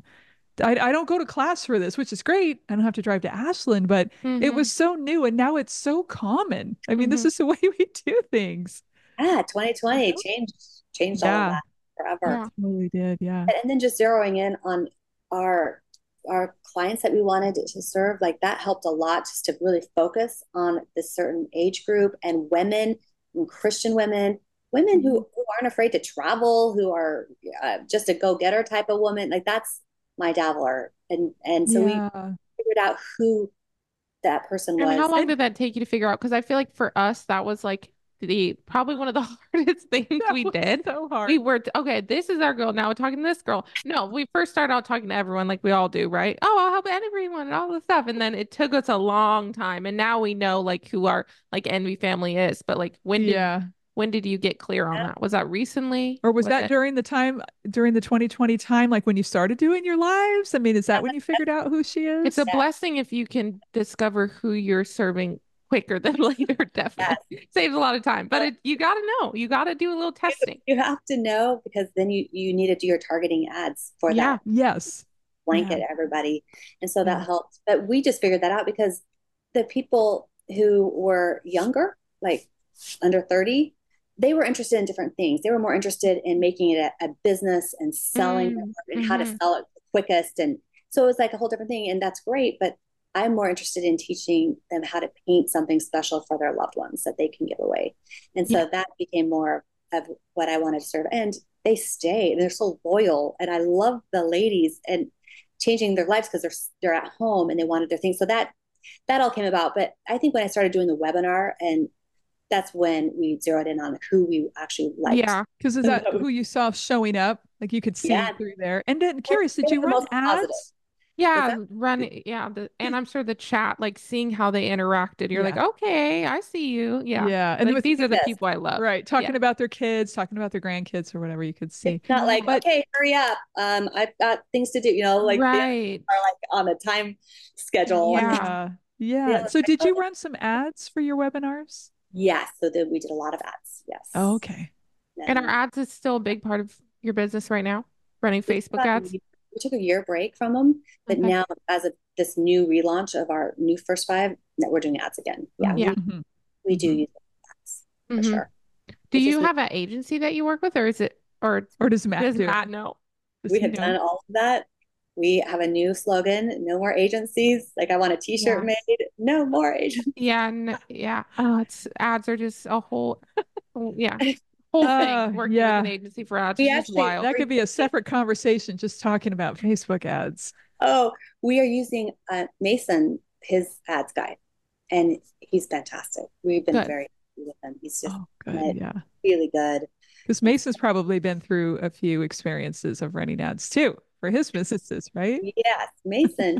I don't go to class for this, which is great. I don't have to drive to Ashland, but it Hmm. was so new and now it's so common. I mean, this Hmm. is the way we do things." Yeah, 2020 changed all of Yeah, that forever. Yeah. totally did. Yeah. And then just zeroing in on our our clients that we wanted to serve, like that helped a lot just to really focus on this certain age group and women and Christian women Mhm. who aren't afraid to travel, who are just a go-getter type of woman. Like that's my dabbler. And so we Yeah. figured out who that person And how was. long And did that take you to figure out? Because I feel like for us, that was like the probably one of the hardest things that we was did. so We hard. were okay, this is our girl. Now we're talking to this girl. No, we first started out talking to everyone like we all do, right? Oh, I'll help everyone and all this stuff. And then it took us a long time. And now we know like who our like Envy family is. But like Yeah. when did you get clear on that? Was that recently? Or was Was that it? during the time, during the 2020 time, like when you started doing your lives? I mean, is that when you figured out who she It's a is? Yeah, blessing if you can discover who you're serving quicker than later, yes. definitely. Saves a lot of time. But you gotta know. You gotta do a little testing. You have to know because then you need to do your targeting ads for Yeah. that Yes. Yeah. blanket everybody. And so Yeah. that helped. But we just figured that out because the people who were younger, like under 30, they were interested in different things. They were more interested in making it a business and selling it Mm, and how to hmm. sell it quickest. And so it was like a whole different thing. And that's great. But I'm more interested in teaching them how to paint something special for their loved ones that they can give away. And Yeah. so that became more of what I wanted to serve. And they stay, they're so loyal. And I love the ladies and changing their lives because they're at home and they wanted their things. So that all came about. But I think when I started doing the webinar, and that's when we zeroed in on who we actually liked. Yeah. Because is that who you saw showing up? Like you could see Yeah, through there. And then they curious, did were you the run most positive. ads? Was Yeah. that Yeah. And I'm sure the chat, like seeing how they interacted, you're like, yeah. okay, I see you. Yeah. Yeah. And Like with these are the Yes. people I love. right, Yeah. talking about their kids, talking about their grandkids or whatever you could see. It's not like, Mhm. But okay, hurry up. I've got things to do, like the others Right. are like on a time schedule. And Yeah. yeah. the Yeah. others So are like, did oh, you run some ads for your webinars? yes. So then we did a lot of ads. Oh, Yes. okay. And our And ads is still a big part of your business right now, running we took Facebook ads. we took a year break from them, but Okay. now as of this new relaunch of our new first five, that we're doing ads again. Yeah, Yeah. Mm-hmm. we do Mm-hmm. use ads for Hmm. sure. Do It's just you have an agency that you work with, or is it, or Or does Matt does do it? Matt know? Does we he have know? done all of that. We have a new slogan: no more agencies. Like I want a T-shirt Yeah. made. No more agencies. Yeah. Yeah. Oh, it's ads are just a whole, yeah, whole thing working with an Yeah. agency for ads We is just actually wild. That could be a separate conversation just talking about Facebook ads. oh, we are using Mason, his ads guy, and he's fantastic. We've been Good. very happy with him. He's just Oh, good. Yeah. really good. Because Mason's probably been through a few experiences of running ads too for his businesses, right? Yes, Mason.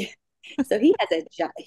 So he has a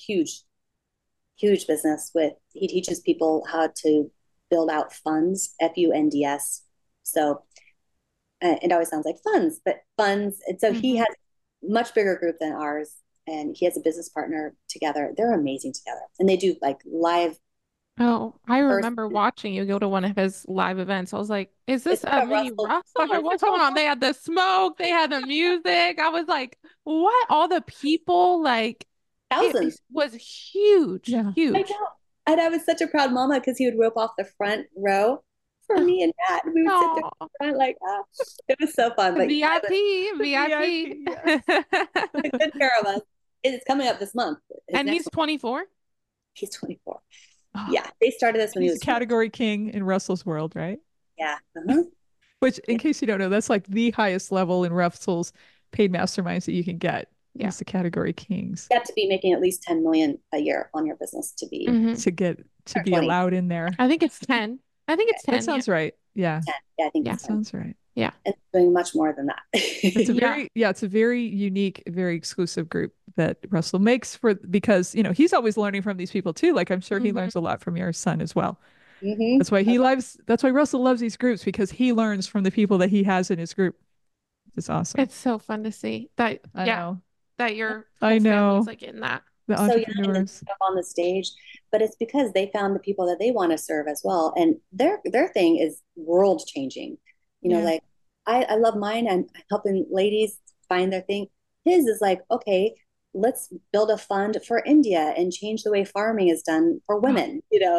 huge business with. He teaches people how to build out funds, funds. So it always sounds like funds, but funds. And so he Hmm. has much bigger group than ours. and he has a business partner together. They're amazing together. And they do like live Oh, I person. remember watching you go to one of his live events. I was like, is this It's a like a mini Russell. Russell? What's going on? They had the smoke, they had the music. I was like, what? All the people, like, Thousands. was huge, Yeah. I huge. know. And I was such a proud mama because he would rope off the front row for me and Matt. And we would sit there Oh, in front like, ah, it was so fun. But yeah, VIP, VIP, VIP. he took good care of us. It's coming up this month. His And he's next 24. he's 24. Oh, Yeah, they started this when he he's a was 20. category king in Russell's world, right? Yeah. Uh-huh. Which, in Yeah. case you don't know, that's like the highest level in Russell's paid masterminds that you can get. Yeah. Is the category kings You have to be making at least 10 million a year on your business to be Mhm. to or be 20. allowed in there. I think it's 10. I think it's 10. That sounds right. Yeah, 10. Yeah, I think Yeah. it's that 10. sounds right. And doing much more than that. It's a Yeah. it's a very unique, very exclusive group that Russell makes because he's always learning from these people too. Like I'm sure he Mhm. learns a lot from your son as well. Mhm. That's why Russell loves these groups because he learns from the people that he has in his group. It's awesome. It's so fun to see that. I Yeah, know. that your I whole know. family's like in that. The So young and then entrepreneurs. up on the stage, but it's because they found the people that they want to serve as well, and their thing is world changing. Yeah. Like I love mine, and I'm helping ladies find their thing. His is like, okay, let's build a fund for India and change the way farming is done for women.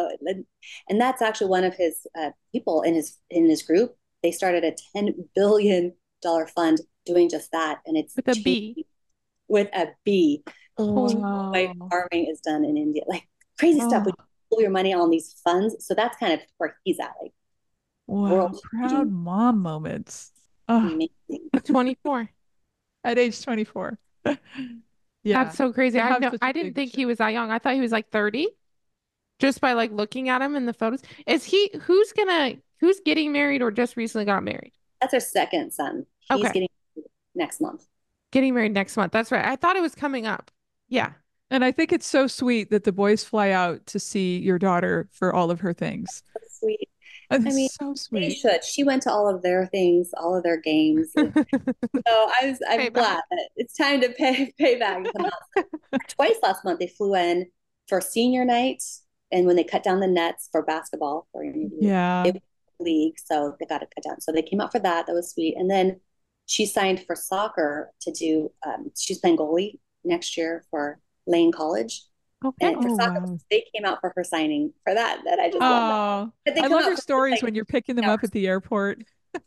And that's actually one of his people in his group. They started a $10 billion fund doing just that, and it's With a B. with a B. Wow. Way farming is done in India, like crazy stuff. When you pull your money on these funds, so that's kind of where he's at, like Wow. world Proud changing. mom moments. Oh, Amazing. 24. at age 24. Yeah. That's so crazy. They have such a I didn't big think shift. he was that young. I thought he was like 30 just by like looking at him in the photos. Who's getting married or just recently got married? That's our second son. He's Okay. getting next month. Getting married next month. That's right. I thought it was coming up. Yeah. And I think it's so sweet that the boys fly out to see your daughter for all of her things. That's sweet. It's I mean, so they sweet. should. She went to all of their things, all of their games. So I'm Payback. glad that it's time to pay back and come out. Twice last month they flew in for senior night, and when they cut down the nets for basketball for Yeah. league, so they got to cut down. So they came out for that. That was sweet. And then she signed for soccer to do. She's playing goalie next year for Lane College. Okay. And for Oh, soccer, wow. they came out for her signing for that. That I just love that. Oh, But they I come love out your for stories like when you're picking them up hours. at the airport.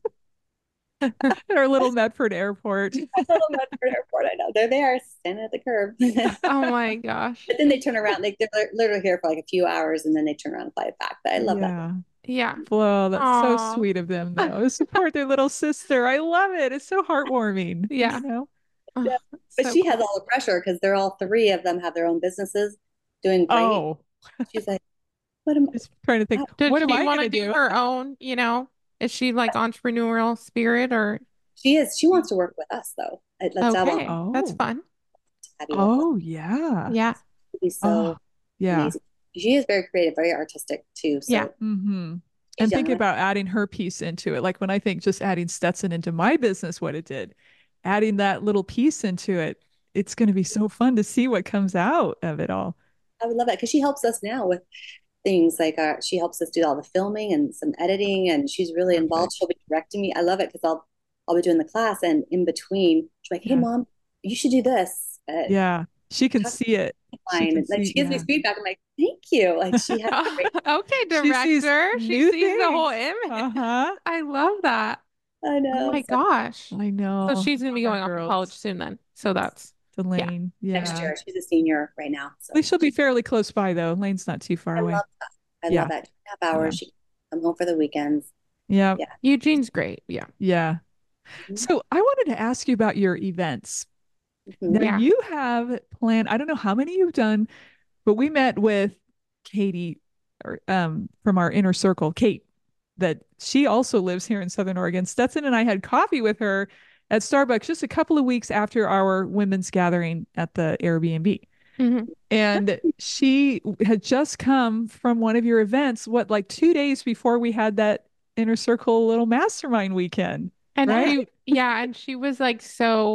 At our little Medford airport. Little Medford Airport. I know they're there, standing at the curb. Oh my gosh. But then they turn around. They're literally here for like a few hours, and then they turn around and fly back. But I love that. Yeah. Yeah. Well, that's so Aw. sweet of them, though. To support their little sister. I love it. It's so heartwarming. Yeah. Yeah. Oh, But so she cool. has all the pressure because they're all three of them have their own businesses doing great. Oh, She's like, what am just trying to think, Does what am she I want going to to do do? her own, Is she like entrepreneurial spirit or she is? She wants to work with us though. Let's have okay. all That's Oh, fun. Abby with us. oh, yeah. Yeah. It'd be so Oh, yeah. amazing. She is very creative, very artistic too. So Yeah. Mm-hmm. she's And think young. about adding her piece into it. Like when I think just adding Stetson into my business, what it did, adding that little piece into it, it's going to be so fun to see what comes out of it all. I would love that because she helps us now with things like she helps us do all the filming and some editing, and she's really involved. Perfect. She'll be directing me. I love it because I'll be doing the class, and in between, she's like, "Hey, Yeah. mom, you should do this." Yeah. She can Talk see it. She Fine. can And like see, she gives me yeah. feedback. I'm like, "Thank you." Like she has a great. Okay, She sees director. She new sees the whole things. image. Uh-huh. I love that. I Oh know. my So gosh. I So know. she's gonna be Our going off to girls. college soon then. So that's Elaine. next Yeah. year, she's a senior right now. So At least she'll be fairly close by though. Lane's not too far I away. love that. I Yeah. love that. 2.5 hours. Yeah. She can come home for the weekends. Yeah. Yeah. Eugene's great. Yeah. Yeah. Mhm. So I wanted to ask you about your events. Mhm. Now Yeah. you have planned, I don't know how many you've done, but we met with Katie or from our inner circle, Kate, that she also lives here in Southern Oregon. Stetson and I had coffee with her at Starbucks just a couple of weeks after our women's gathering at the Airbnb. Mhm. And she had just come from one of your events, like 2 days before we had that inner circle little mastermind weekend, And right? and she was like so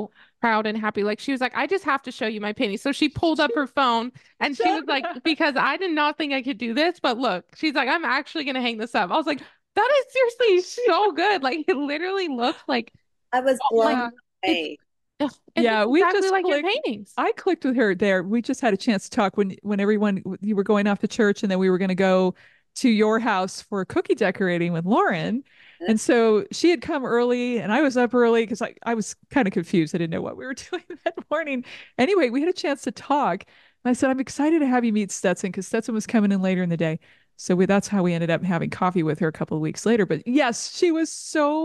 proud and happy. Like she was like, I just have to show you my painting. So she pulled up her phone and she was like, because I did not think I could do this, but look, she's like, I'm actually gonna hang this up. I was like, that is seriously so good. Like it literally looks like, I was oh blown my, it's away. it Yeah, looks we exactly just like your clicked. paintings. I clicked with her there. We just had a chance to talk when everyone you were going off to church, and then we were going to go to your house for cookie decorating with Lauren. And so she had come early and I was up early because I was kind of confused. I didn't know what we were doing that morning. Anyway, we had a chance to talk. And I said, I'm excited to have you meet Stetson because Stetson was coming in later in the day. So that's how we ended up having coffee with her a couple of weeks later. But yes, she was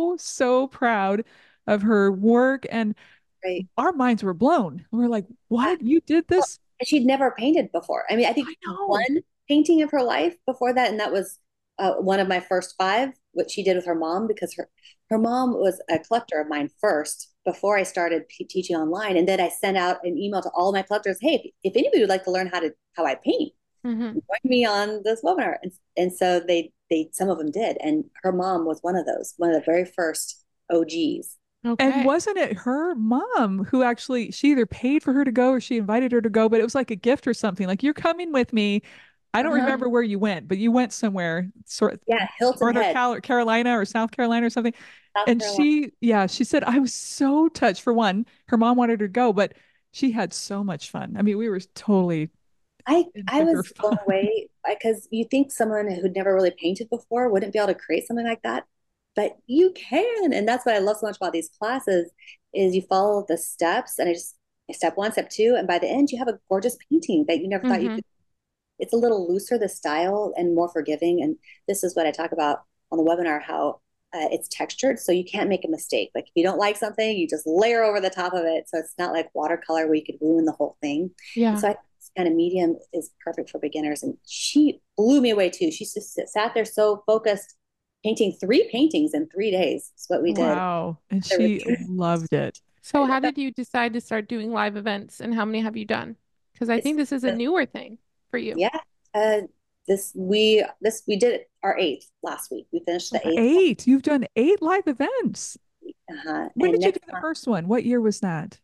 so proud of her work, and Right. our minds were blown. We were like, what? You did Well, this? she'd never painted before. I mean, I think I know. one painting of her life before that, and that was one of my first five, what she did with her mom, because her mom was a collector of mine first before I started teaching online, and then I sent out an email to all my collectors, hey, if anybody would like to learn how I paint, Mm-hmm. join me on this webinar, and so they some of them did, and her mom was one of those, one of the very first OGs. And Okay. wasn't it her mom who actually, she either paid for her to go or she invited her to go, but it was like a gift or something. Like, you're coming with me. I don't Uh-huh. remember where you went, but you went somewhere, Yeah, Hilton Northern Head, Carolina or South Carolina or something. South And Carolina. she said, I was so touched. For one, her mom wanted her to go, but she had so much fun. I mean, we were totally I into her was blown fun. away because you think someone who'd never really painted before wouldn't be able to create something like that, but you can, and that's what I love so much about these classes is you follow the steps, and step one, step two, and by the end you have a gorgeous painting that you never thought you Mm-hmm. could. It's a little looser the style and more forgiving, and this is what I talk about on the webinar, how it's textured so you can't make a mistake. Like if you don't like something, you just layer over the top of it, so it's not like watercolor where you could ruin the whole thing. And Yeah. so I think this kind of medium is perfect for beginners, and she blew me away too. She just sat there so focused, painting 3 paintings in 3 days. That's what we did. Wow. And The she retreat. loved it. So how did you decide to start doing live events and how many have you done? Because I It's think this is a newer thing for you. yeah. We did our eighth last week. We finished the Oh, eighth. 8. You've done 8 live events. When And did you do next the month, first one? What year was that?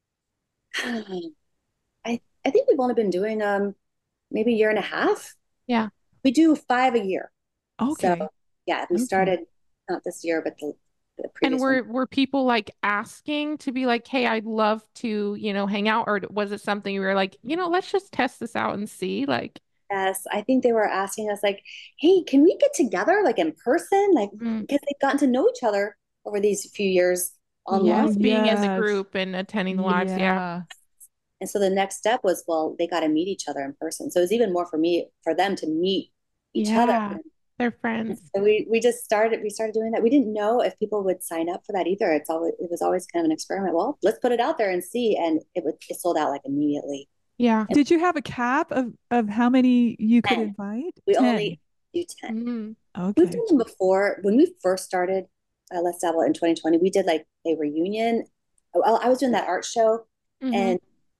I think we've only been doing maybe a year and a half. Yeah. We do 5 a year. So Okay. yeah, we Okay. started not this year, but the And previous one. were people like asking to be like, hey, I'd love to, hang out, or was it something you were like, let's just test this out and see? Like, Yes, I think they were asking us like, "Hey, can we get together like in person?" Like mm, because they've gotten to know each other over these few years Oh, online. yes, being in the yes. group and attending the lives. Yeah. Yeah. And so the next step was, well, they got to meet each other in person. So it was even more for them to meet each other. Yeah. They're And friends. so we started doing that. We didn't know if people would sign up for that either. It was always kind of an experiment. Well, let's put it out there and see. And it sold out like immediately. Yeah. And Did you have a cap of how many you could 10, invite? we 10. only do 10. Mm. We've done Okay. them before. When we first started Let's Dabble in 2020, we did like a reunion. Well, I was doing that art show, Hmm. and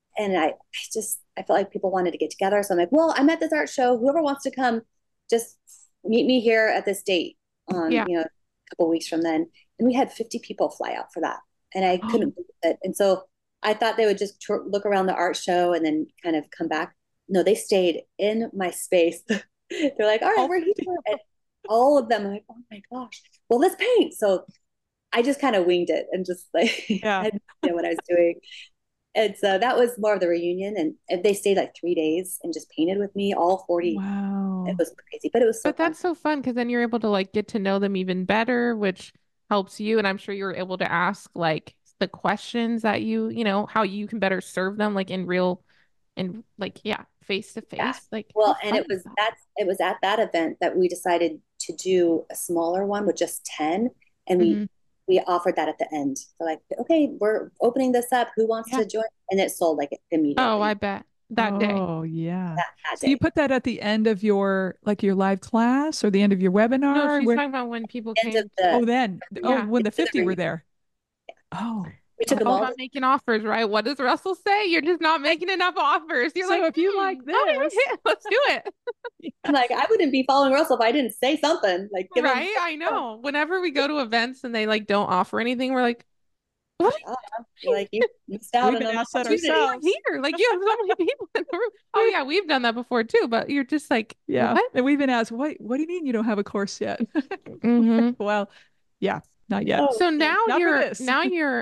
I felt like people wanted to get together. So I'm like, well, I'm at this art show. Whoever wants to come, just meet me here at this date on Yeah. a couple weeks from then. And we had 50 people fly out for that, and I Oh, couldn't believe it. And so I thought they would just look around the art show and then kind of come back. No, they stayed in my space. They're like, all right, All we're here. 50. And all of them are like, oh my gosh, well, let's paint. So I just kind of winged it and just like I Yeah. had no idea what I was doing. And so that was more of the reunion. And they stayed like 3 days and just painted with me, all 40. It Wow. was crazy, but it was so but fun. that's so fun because then you're able to like get to know them even better, which helps you. And I'm sure you're able to ask like the questions that how you can better serve them like in real and like, yeah, face to Yeah. face. Like, how Well, and fun is that? it was at that event that we decided to do a smaller one with just 10. And Hmm. we offered that at the end. So like, okay, we're opening this up. Who wants Yeah. to join? And it sold like Oh, I immediately bet that day. Oh, yeah. that So you day. put that at the end of your live class or the end of your No, webinar? she's Where? talking about when people End of came to, Oh, then. Oh, yeah. when the the 50 were reunion. there. Oh. We took It's them all Okay. all. about making offers, right? What does Russell say? You're just not making enough offers. You're So like, if you like okay, this, let's do it. I'm like, I wouldn't be following Russell if I didn't say something. Like, give them. Right? I know. Whenever we go to events and they like don't offer anything, we're like, What? You're like, you missed out We've on been an asked that opportunity. ourselves. Here, like you have so many people in the room. Oh yeah, we've done that before too, but you're just like, Yeah. what? And we've been asked, what do you mean you don't have a course yet? Hmm. Well, yeah, not yet. Oh, So now Not for you're this.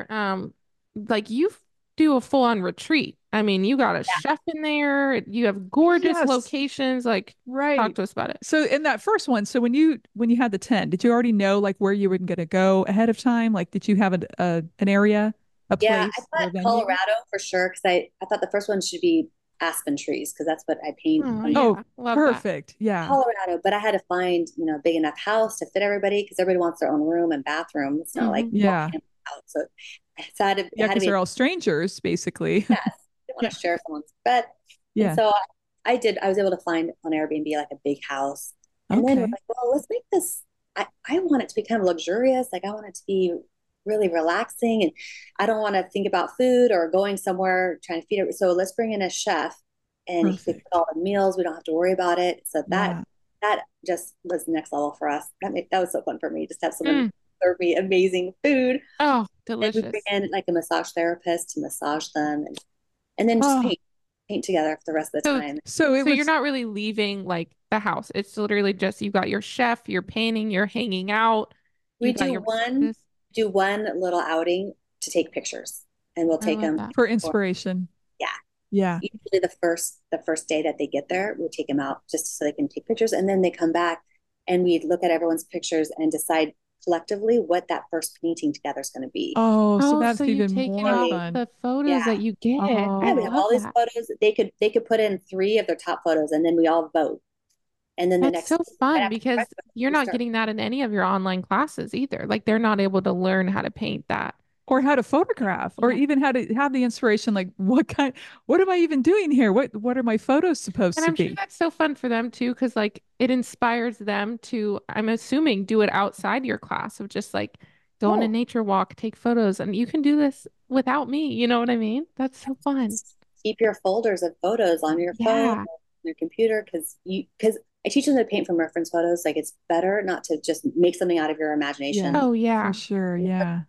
like you do a full on retreat. I mean, you got a chef in there, you have gorgeous Yes. locations. Like, talk Right. to us about it. So in that first one, so when you had the 10, did you already know like where you were going to go ahead of time? Like, did you have an area, a yeah, I place, or a thought venue? Colorado for sure because I thought the first one should be aspen trees because that's what I paint Oh on Oh, yeah, love that. perfect. Yeah. Colorado. But I had to find, a big enough house to fit everybody because everybody wants their own room and bathroom. It's not like Hmm. Yeah. walking in the house. So it Yeah, had to because be they're all strangers, basically. yes. I didn't want Yeah. to share someone's bed. And Yeah. so I did, I was able to find on Airbnb like a big house. And then we're Okay. like, well, let's make this, I want it to be kind of luxurious. Like I want it to be really relaxing and I don't want to think about food or going somewhere trying to feed it. So let's bring in a chef and he could cook Perfect. all the meals. We don't have to worry about it. So Yeah. that just was next level for us. That was so fun for me just to have someone Mm. serve me amazing food. Oh, And we bring delicious. in like a massage therapist to massage them and then just Oh, paint together for the rest of the So, time. so it so you're was, not really leaving like the house. It's literally just you got your chef, you're painting, you're hanging out, you We got do your one massages. do one little outing to take pictures, and we'll I take love them. that. for inspiration. Yeah, Yeah. usually the first day that they get there, we take them out just so they can take pictures, and then they come back, and we look at everyone's pictures and decide collectively what that first painting together is going to be. Oh, so Oh, so that's you even take it more off Really, fun. the photos yeah, that you get. I yeah. We have Oh, love all these that. photos. They could put in 3 of their top photos, and then we all vote. And then the That's so next right fun after because breakfast, you're we not start. getting that in any of your online classes either. Like they're not able to learn how to paint that. or how to photograph, or Yeah. even how to have the inspiration. Like, what am I even doing here? What are my photos supposed And to I'm sure be? that's so fun for them too, because like it inspires them to, I'm assuming, do it outside your class of just like go on a Oh, nature walk, take photos, and you can do this without me. You know what I mean? That's so fun. keep your folders of photos on your phone, Yeah. or your computer, because I teach them to paint from reference photos. Like it's better not to just make something out of your Yeah, imagination, Oh, for yeah. sure. Yeah.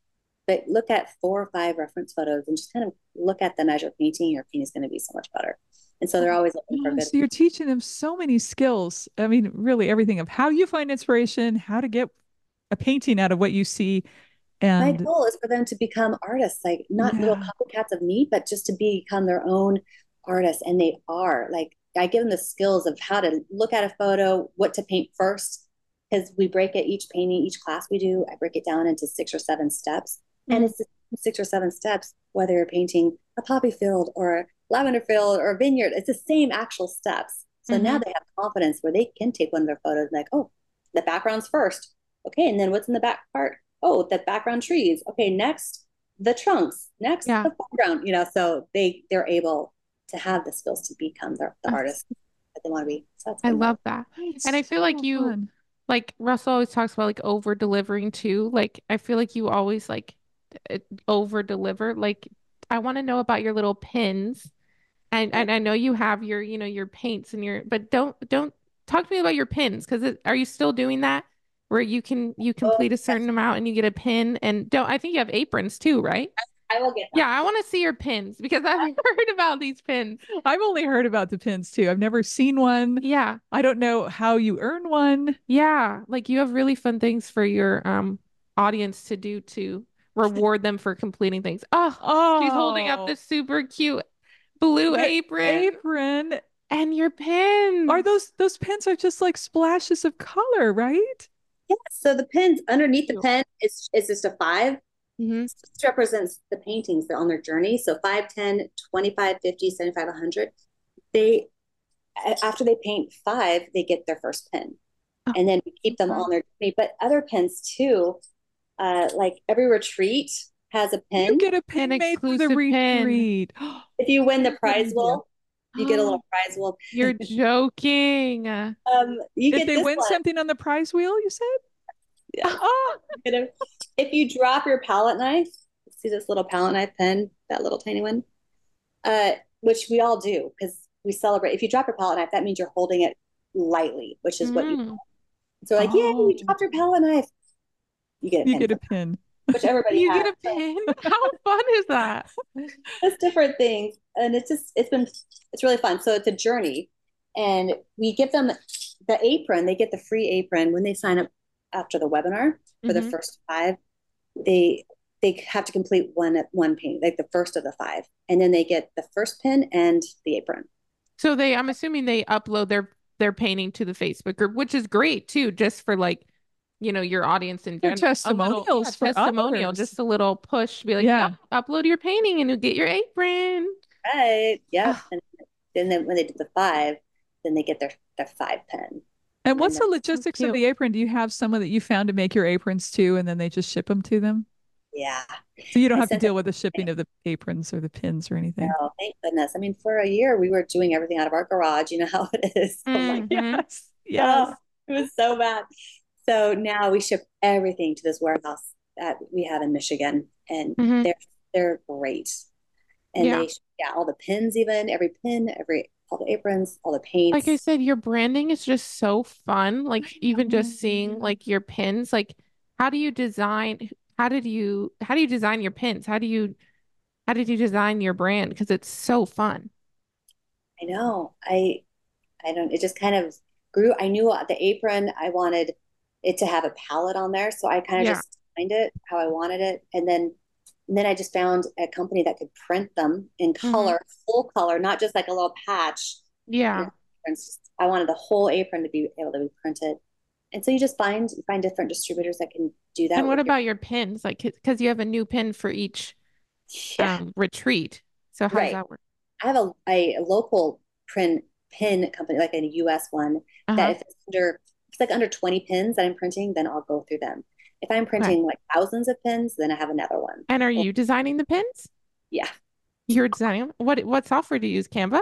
but look at 4 or 5 reference photos and just kind of look at them as you're painting. Your paint is going to be so much better. And so they're always looking for Oh, good. so you're teaching them so many skills. I mean, really everything of how you find inspiration, how to get a painting out of what you see. My And goal is for them to become artists, like not little yeah. copycats of me, but just to become their own artists. And they are like, I give them the skills of how to look at a photo, what to paint first, because we break it each painting, each class we do, I break it down into 6 or 7 steps. And Mm. it's the 6 or 7 steps, whether you're painting a poppy field or a lavender field or a vineyard, it's the same actual steps. So now Hmm. they have confidence where they can take one of their photos like, oh, the background's first. Okay, and then what's in the back part? Oh, the background trees. Okay, next the trunks. Next Yeah. the foreground. So they're able to have the skills to become the That's- artist that they want to be. So that's I been love that. And I It's feel like so you, fun. like Russell always talks about like over delivering too. Like I feel like you always like over deliver. Like I want to know about your little pins. And I know you have your, your paints and your, but don't talk to me about your pins because are you still doing that where you oh, complete a certain amount and you get a pin and don't I think you have aprons too, right? I will get Yeah, that. I want to see your pins because I've heard about these pins. I've only heard about the pins too. I've never seen one. Yeah. I don't know how you earn one. Yeah, like you have really fun things for your audience to do to reward them for completing things. Oh, she's holding up Oh, this super cute blue the apron apron. and your pins. Are those pins are just like splashes of color, right? Yeah. So the pins underneath the Cute. pen is just a 5. Hmm. This represents the paintings that are on their journey. So 5, 10, 25, 50, 75, 100. They after they paint 5, they get their first pin. Oh, And then we so keep them fun. on their journey. But other pins too, like every retreat has a You pin. get a An pin made for the exclusive pin. retreat. If you win the Here's what prize you do. wheel, you get a little prize wheel. You're joking. You If get they this win one. something on the prize wheel, you said? Yes. Oh, If you drop your palette knife, see this little palette knife pen, that little tiny one, uh, which we all do because we celebrate. If you drop your palette knife, that means you're holding it lightly, which is what you. Mm. So like, yeah, you oh, dropped your palette knife. You get a you pin get a for pin. which everybody You has. get a pin. How fun is that? It's different things, and it's really fun. So it's a journey, and we give them the apron. They get the free apron when they sign up after the webinar for the Hmm. first five. They have to complete one paint, like the first of the five, and then they get the first pin and the apron. So I'm assuming they upload their painting to the Facebook group, which is great too, just for like, your audience in They're general. A little, testimonials for testimonial, others. just a little push to be like, Yeah. "Yep, upload your painting and you'll get your apron." Right. Yep. Ah, And then when they do the five, then they get their five pin. And And what's then, the so logistics of cute. the apron? Do you have someone that you found to make your aprons too, and then they just ship them to them? yeah, So you don't I have to sent it. deal with the shipping of the aprons or the pins or anything. No, thank goodness. I mean, for a year we were doing everything out of our garage. You know how it is. Oh my, Hmm. Yes. Yes. oh, it was so bad. So now we ship everything to this warehouse that we have in Michigan, and Hmm. they're great. And Yeah. yeah, all the pins, even every pin, all the aprons, all the Like I paints. said, your branding is just so fun. Like even just seeing like your pins, like how do you design, how do you design your pins? How did you design your brand? Because it's so fun. I know. I don't. It just kind of grew. I knew the apron. I wanted it to have a palette on there, so I kind of Yeah. just designed it how I wanted it, and then I just found a company that could print them in Hmm. color, full color, not just like a little patch. And Yeah. I wanted the whole apron to be able to be printed, and so you find different distributors that can do And that what with your. about your pins? Like, because you have a new pin for each Yeah, retreat. So how does right. that work? I have a local print pin company, like a US one, that Uh-huh. if it's like under 20 pins that I'm printing, then I'll go through them. If I'm Okay. printing like thousands of pins, then I have another one. And are Well, you designing the pins? yeah, You're designing them? What software do you use? Canva?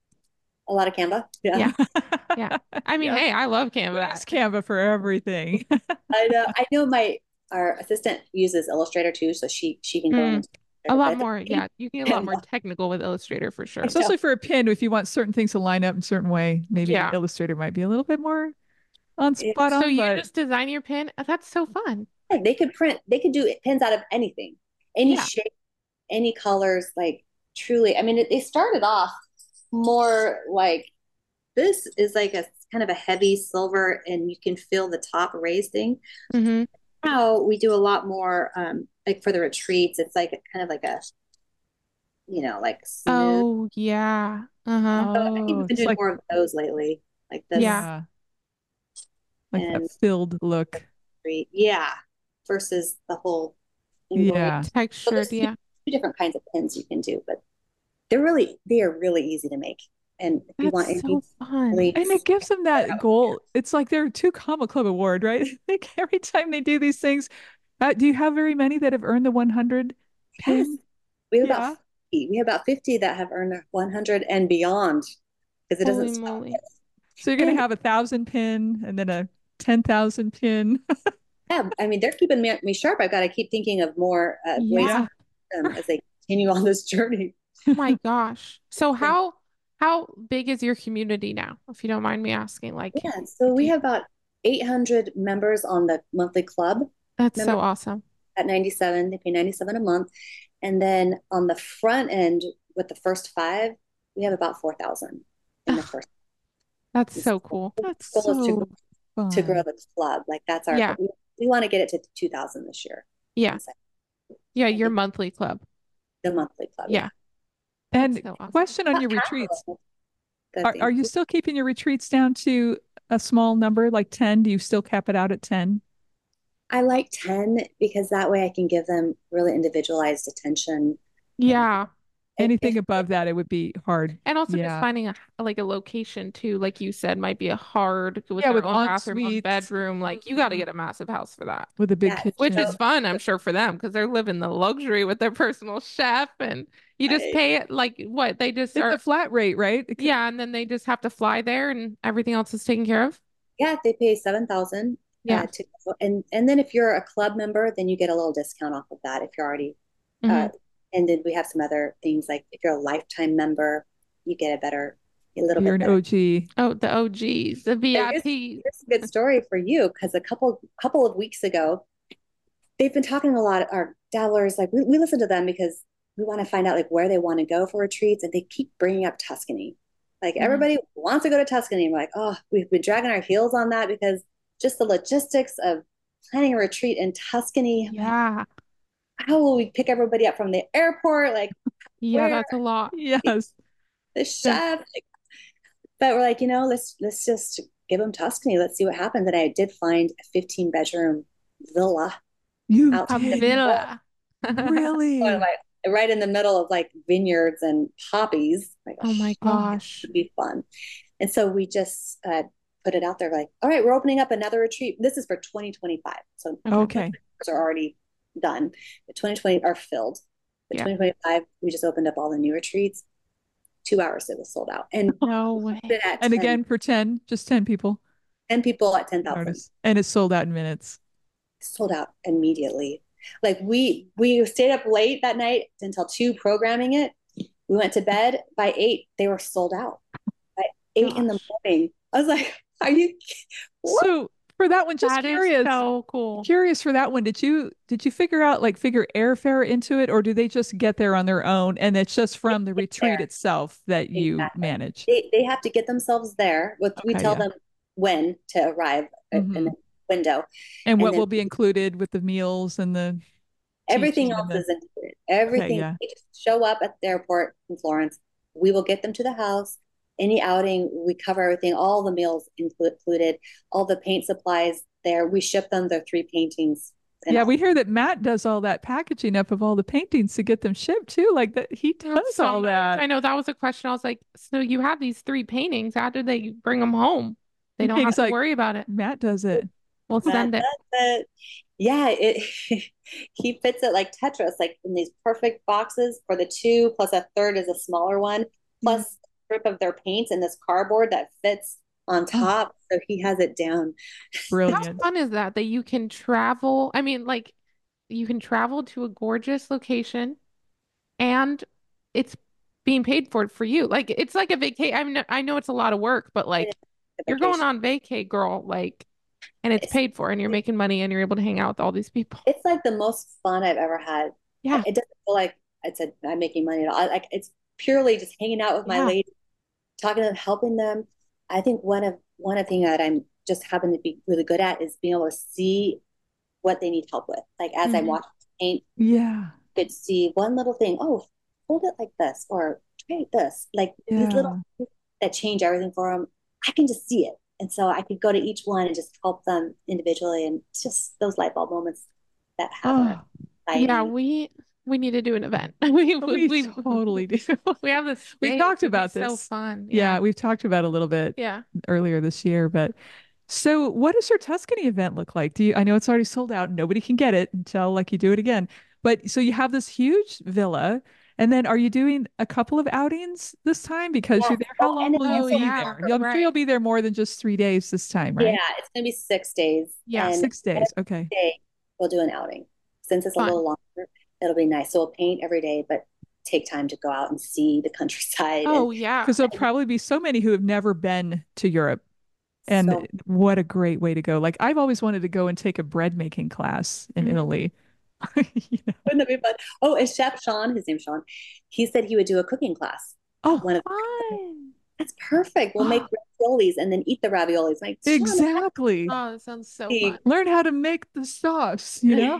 a lot of Canva. Yeah, Yeah. Yeah. I mean, Yes. hey, I love We Canva. use Canva for everything. I know. I know our assistant uses Illustrator too, so she can go in Mm, and a lot but more. Yeah. You can get a lot more Canva. technical with Illustrator for sure. I know. Especially for a pin, if you want certain things to line up in a certain way, maybe Yeah. Illustrator might be a little bit more on Yeah. spot So on, you but just design your pin? That's so fun. They could do pins out of anything, any Yeah. shape, any colors, like truly. I mean, they started off more like this is like a kind of a heavy silver, and you can feel the top raising. Hmm. Now we do a lot more, like for the retreats. It's like kind of like like smooth. Oh, yeah. Uh-huh. So I think oh, we've been it's doing like, more of those lately, like this Yeah. yeah, like that and filled look. retreat. Yeah, versus the whole thing going. Yeah. So Textured. there's two, Yeah. two different kinds of pins you can do, but they are really easy to make. And if you That's want so any fun. really And it gives them that goal. It's like they're two Comic Club award, right? I think every time they do these things, do you have very many that have earned the 100 yes, pin? we have about Yeah. 50. We have about 50 that have earned 100 and beyond because it doesn't Holy stop. moly. So you're going to And have 1,000 pin and then a 10,000 pin. yeah, I mean, they're keeping me sharp. I've got to keep thinking of more ways to Yeah. Yeah. help them as they continue on this journey. Oh my gosh. So And how big is your community now, if you don't mind me asking? Like, yeah, so do we you, have about 800 members on the monthly club that's member so awesome. at 97. They pay 97 a month. And then on the front end with the first five, we have about 4,000 in the Ugh, first. that's This so cool. That's goal is So to grow fun. the club. Like that's our Yeah. goal. We want to get it to 2,000 this year. Yeah. And so Yeah, I your think monthly club. the monthly club, yeah. Yeah. That's And so awesome. question on Not your half retreats. of the Are thing. you still keeping your retreats down to a small number, like 10? Do you still cap it out at 10? I like 10 because that way I can give them really individualized attention. And Yeah. Anything if above that, it would be hard. And also just Yeah. finding a location too, like you said, might be a hard with Yeah, their with own en bathroom, own suites bedroom. Like you got to get a massive house for that. with a big yeah, Which kitchen. is so fun, I'm sure, for them because they're living the luxury with their personal chef and you just I, pay it like what they just It's a are. flat rate, right? Yeah, and then they just have to fly there and everything else is taken care of. yeah, they pay 7,000 Yeah. to go. And then if you're a club member, then you get a little discount off of that if you're already Hmm. uh and then we have some other things like if you're a lifetime member, you get a little You're bit an better. OG. Oh, the OGs, the Here's, VIPs. here's a good story for you because a couple of weeks ago, they've been talking a lot. Our dabblers, like we listen to them because we want to find out like where they want to go for retreats, and they keep bringing up Tuscany. Like Mhm. everybody wants to go to Tuscany. And we're like, oh, we've been dragging our heels on that because just the logistics of planning a retreat in Tuscany. I'm like, Yeah. how will we pick everybody up from the airport? Like Yeah, where that's a lot. Yes. the chef? But we're like, let's just give them Tuscany. Let's see what happens. And I did find a 15-bedroom villa You out A did. villa. Really? like right in the middle of like vineyards and poppies. Like, Oh my oh, Oh, it gosh. would be fun. And so we just put it out there like, all right, we're opening up another retreat. This is for 2025. So Okay. okay. are already done. The 2020 are filled. The Yeah. 2025, we just opened up all the new retreats. 2 hours it was sold out. And No way. at And 10, again, for 10, just 10 people. 10 people at 10,000. Notice. And it's sold out in minutes. Sold out immediately. Like we stayed up late that night until 2 programming it. We went to bed by 8. They were sold out by 8 in the Gosh. morning. I was like, are you what? So for that one, just That is so cool. curious for that one, did you figure airfare into it, or do they just get there on their own and it's just from the retreat There. itself that you Exactly. manage? They have to get themselves there. We Okay, tell yeah. them when to arrive in Hmm. the window. And And what then will be included with the meals and the everything teaching and else the is included. okay, Everything. yeah. They just show up at the airport in Florence. We will get them to the house. Any outing, we cover everything, all the meals included, all the paint supplies there. We ship them their 3 paintings and Yeah, all. we hear that Matt does all that packaging up of all the paintings to get them shipped too. Like that he That's does so all nice. that. I know that was a question. I was like, so you have these three paintings. How do they bring them home? They don't have He's to like, worry about it. Matt does it. We'll That send it. does it. Yeah, it he fits it like Tetris, like in these perfect boxes for the 2, plus a third is a smaller one, Yeah. plus a strip of their paints in this cardboard that fits on Oh, top. So he has it down. How brilliant. fun is that? That you can travel. I mean, like you can travel to a gorgeous location and it's being paid for you. Like it's like a vacation. I know it's a lot of work, but It is like a you're going vacation. on vacay, girl. Like, and it's It's paid for, and you're making money, and you're able to hang out with all these people. it's like the most fun I've ever had. Yeah, It doesn't feel like I'm making money at all. Like it's purely just hanging out with my yeah. ladies, talking to them, helping them. I think one of the things that I'm just happen to be really good at is being able to see what they need help with. Like as I'm Hmm. watching paint, Yeah. I could see one little thing. Oh, hold it like this, or try this. Like these little Yeah. things that change everything for them. I can just see it, and so I could go to each one and just help them individually. And it's just those light bulb moments that have a Oh, Yeah, exciting. we need to do an event. We we we totally do. we have the We've space. talked It'd be about so this. fun. Yeah, Yeah. we've talked about it a little bit Yeah. earlier this year, but so what does your Tuscany event look like? I know it's already sold out, nobody can get it until like you do it again. But so you have this huge villa, and then are you doing a couple of outings this time because you're Yes. there? How Oh, long and will it's you Oh also be yeah. there? I'm sure you'll Right. be there more than just 3 days this time, yeah, right? it's gonna be 6 days, Yeah. and 6 days. Okay. day we'll do an outing. Since it's a Fun. little longer, it'll be nice. So we'll paint every day, but take time to go out and see the countryside and Oh yeah. Because there'll probably be so many who have never been to Europe. And so what a great way to go. Like I've always wanted to go and take a bread making class in Mhm. Italy. You know? wouldn't that be fun? Oh, and Chef Sean, his name's Sean, he said he would do a cooking class. Oh, One of Fun. That's perfect. We'll make raviolis and then eat the raviolis. Like Sean, exactly. Oh, that sounds so fun. and Learn how to make the sauce, you know?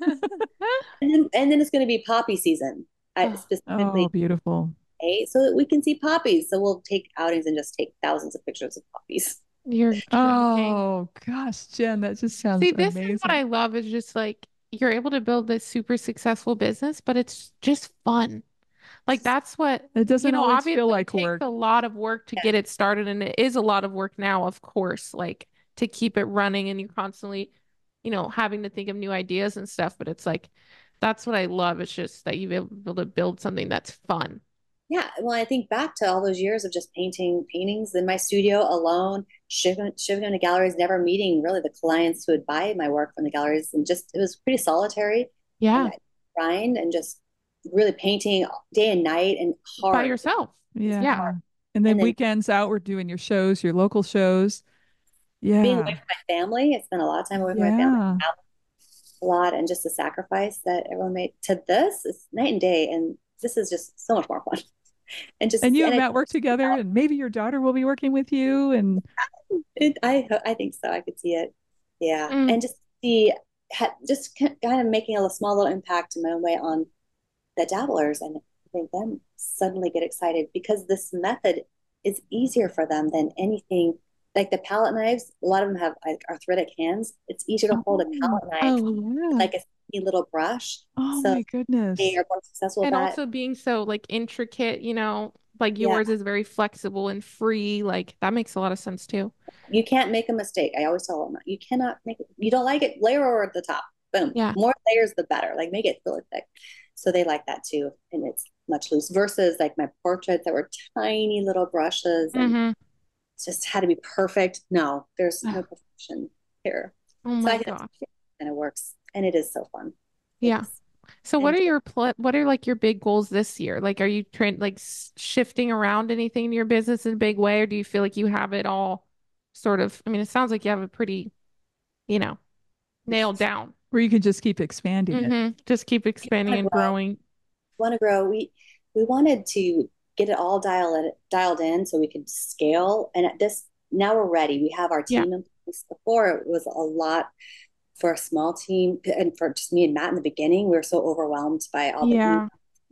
then it's going to be poppy season, Oh, Oh, specifically, beautiful. so that we can see poppies. So we'll take outings and just take thousands of pictures of poppies. you're joking. Oh, gosh, Jen, that just sounds See, this is what amazing. I love is just like you're able to build this super successful business, but it's just fun. Like that's what, It doesn't always feel obviously it like takes work. a lot of work to Yeah, get it started, and it is a lot of work now, of course, like to keep it running and you're constantly, having to think of new ideas and stuff, but it's like that's what I love. It's just that you've been able to build something that's fun. yeah. Well, I think back to all those years of just painting paintings in my studio alone, shipping them to galleries, never meeting really the clients who would buy my work from the galleries, and just it was pretty solitary. And Yeah, I grind and just really painting day and night and by hard. yourself. It's Yeah. Yeah. hard. And then And then weekends out, we're doing your shows, your local shows. being away Yeah. from my family, I spent a lot of time away from my family. Yeah. a lot, and just the sacrifice that everyone made to this is night and day. And this is just so much more fun. And And just you and and Matt work together, and maybe your daughter will be working with you. And I think so. I could see it. Yeah, Mm. and just see just kind of making a small little impact in my own way on the dabblers, and make them suddenly get excited because this method is easier for them than anything. Like the palette knives, a lot of them have like arthritic hands. It's easier to hold a oh, palette knife Oh, yeah. like a skinny little brush. oh So my they goodness. are more successful with And that. also being so like intricate, like Yeah, yours is very flexible and free. Like that makes a lot of sense too. you can't make a mistake. I always tell them you cannot make it. You don't like it, layer over at the top. Boom. Yeah. More layers, the better. Like make it really thick. So they like that too. And it's much loose versus like my portraits that were tiny little brushes and Mm-hmm. it just had to be perfect. No, there's no perfection here. Oh So my I think gosh. and it works. And it is so fun. It Yeah. is. So what And are what are like your big goals this year? Like, are you trying like shifting around anything in your business in a big way, or do you feel like you have it all sort of? I mean, it sounds like you have it pretty, you know, nailed down. Where you can just keep expanding it. Just keep expanding and growing. want to grow. We wanted to get it all dialed in so we could scale. And at this now we're ready. We have our Yeah. team in place. Before it was a lot for a small team, and for just me and Matt in the beginning, we were so overwhelmed by all the Yeah.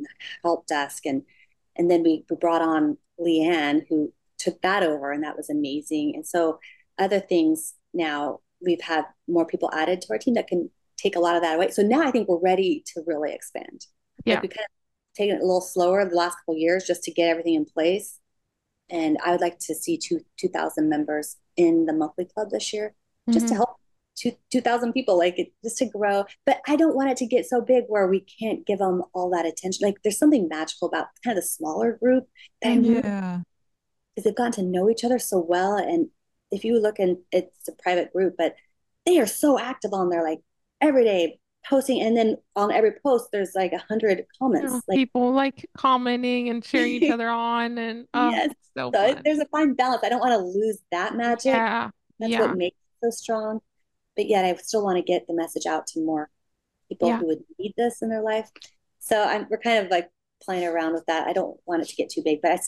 help desk, and then we brought on Leanne who took that over, and that was amazing. And so other things now we've had more people added to our team that can take a lot of that away. So now I think we're ready to really expand. Like Yeah. we kind of taken it a little slower the last couple of years just to get everything in place. And I would like to see 2,000 members in the monthly club this year, just to Mm-hmm. help 2,000 people, like it, just to grow. But I don't want it to get so big where we can't give them all that attention. Like there's something magical about kind of the smaller group that I Mm-hmm. really, Yeah. because they've gotten to know each other so well. And if you look in, it's a private group, but they are so active on there, like every day posting. And then on every post, there's like 100 comments. Like, People like commenting and cheering each other on, and oh, yes. it's so So fun. there's a fine balance. I don't want to lose that magic. Yeah. That's what Yeah. makes it so strong. But yet I still want to get the message out to more people Yeah. who would need this in their life. So we're kind of like playing around with that. I don't want it to get too big, but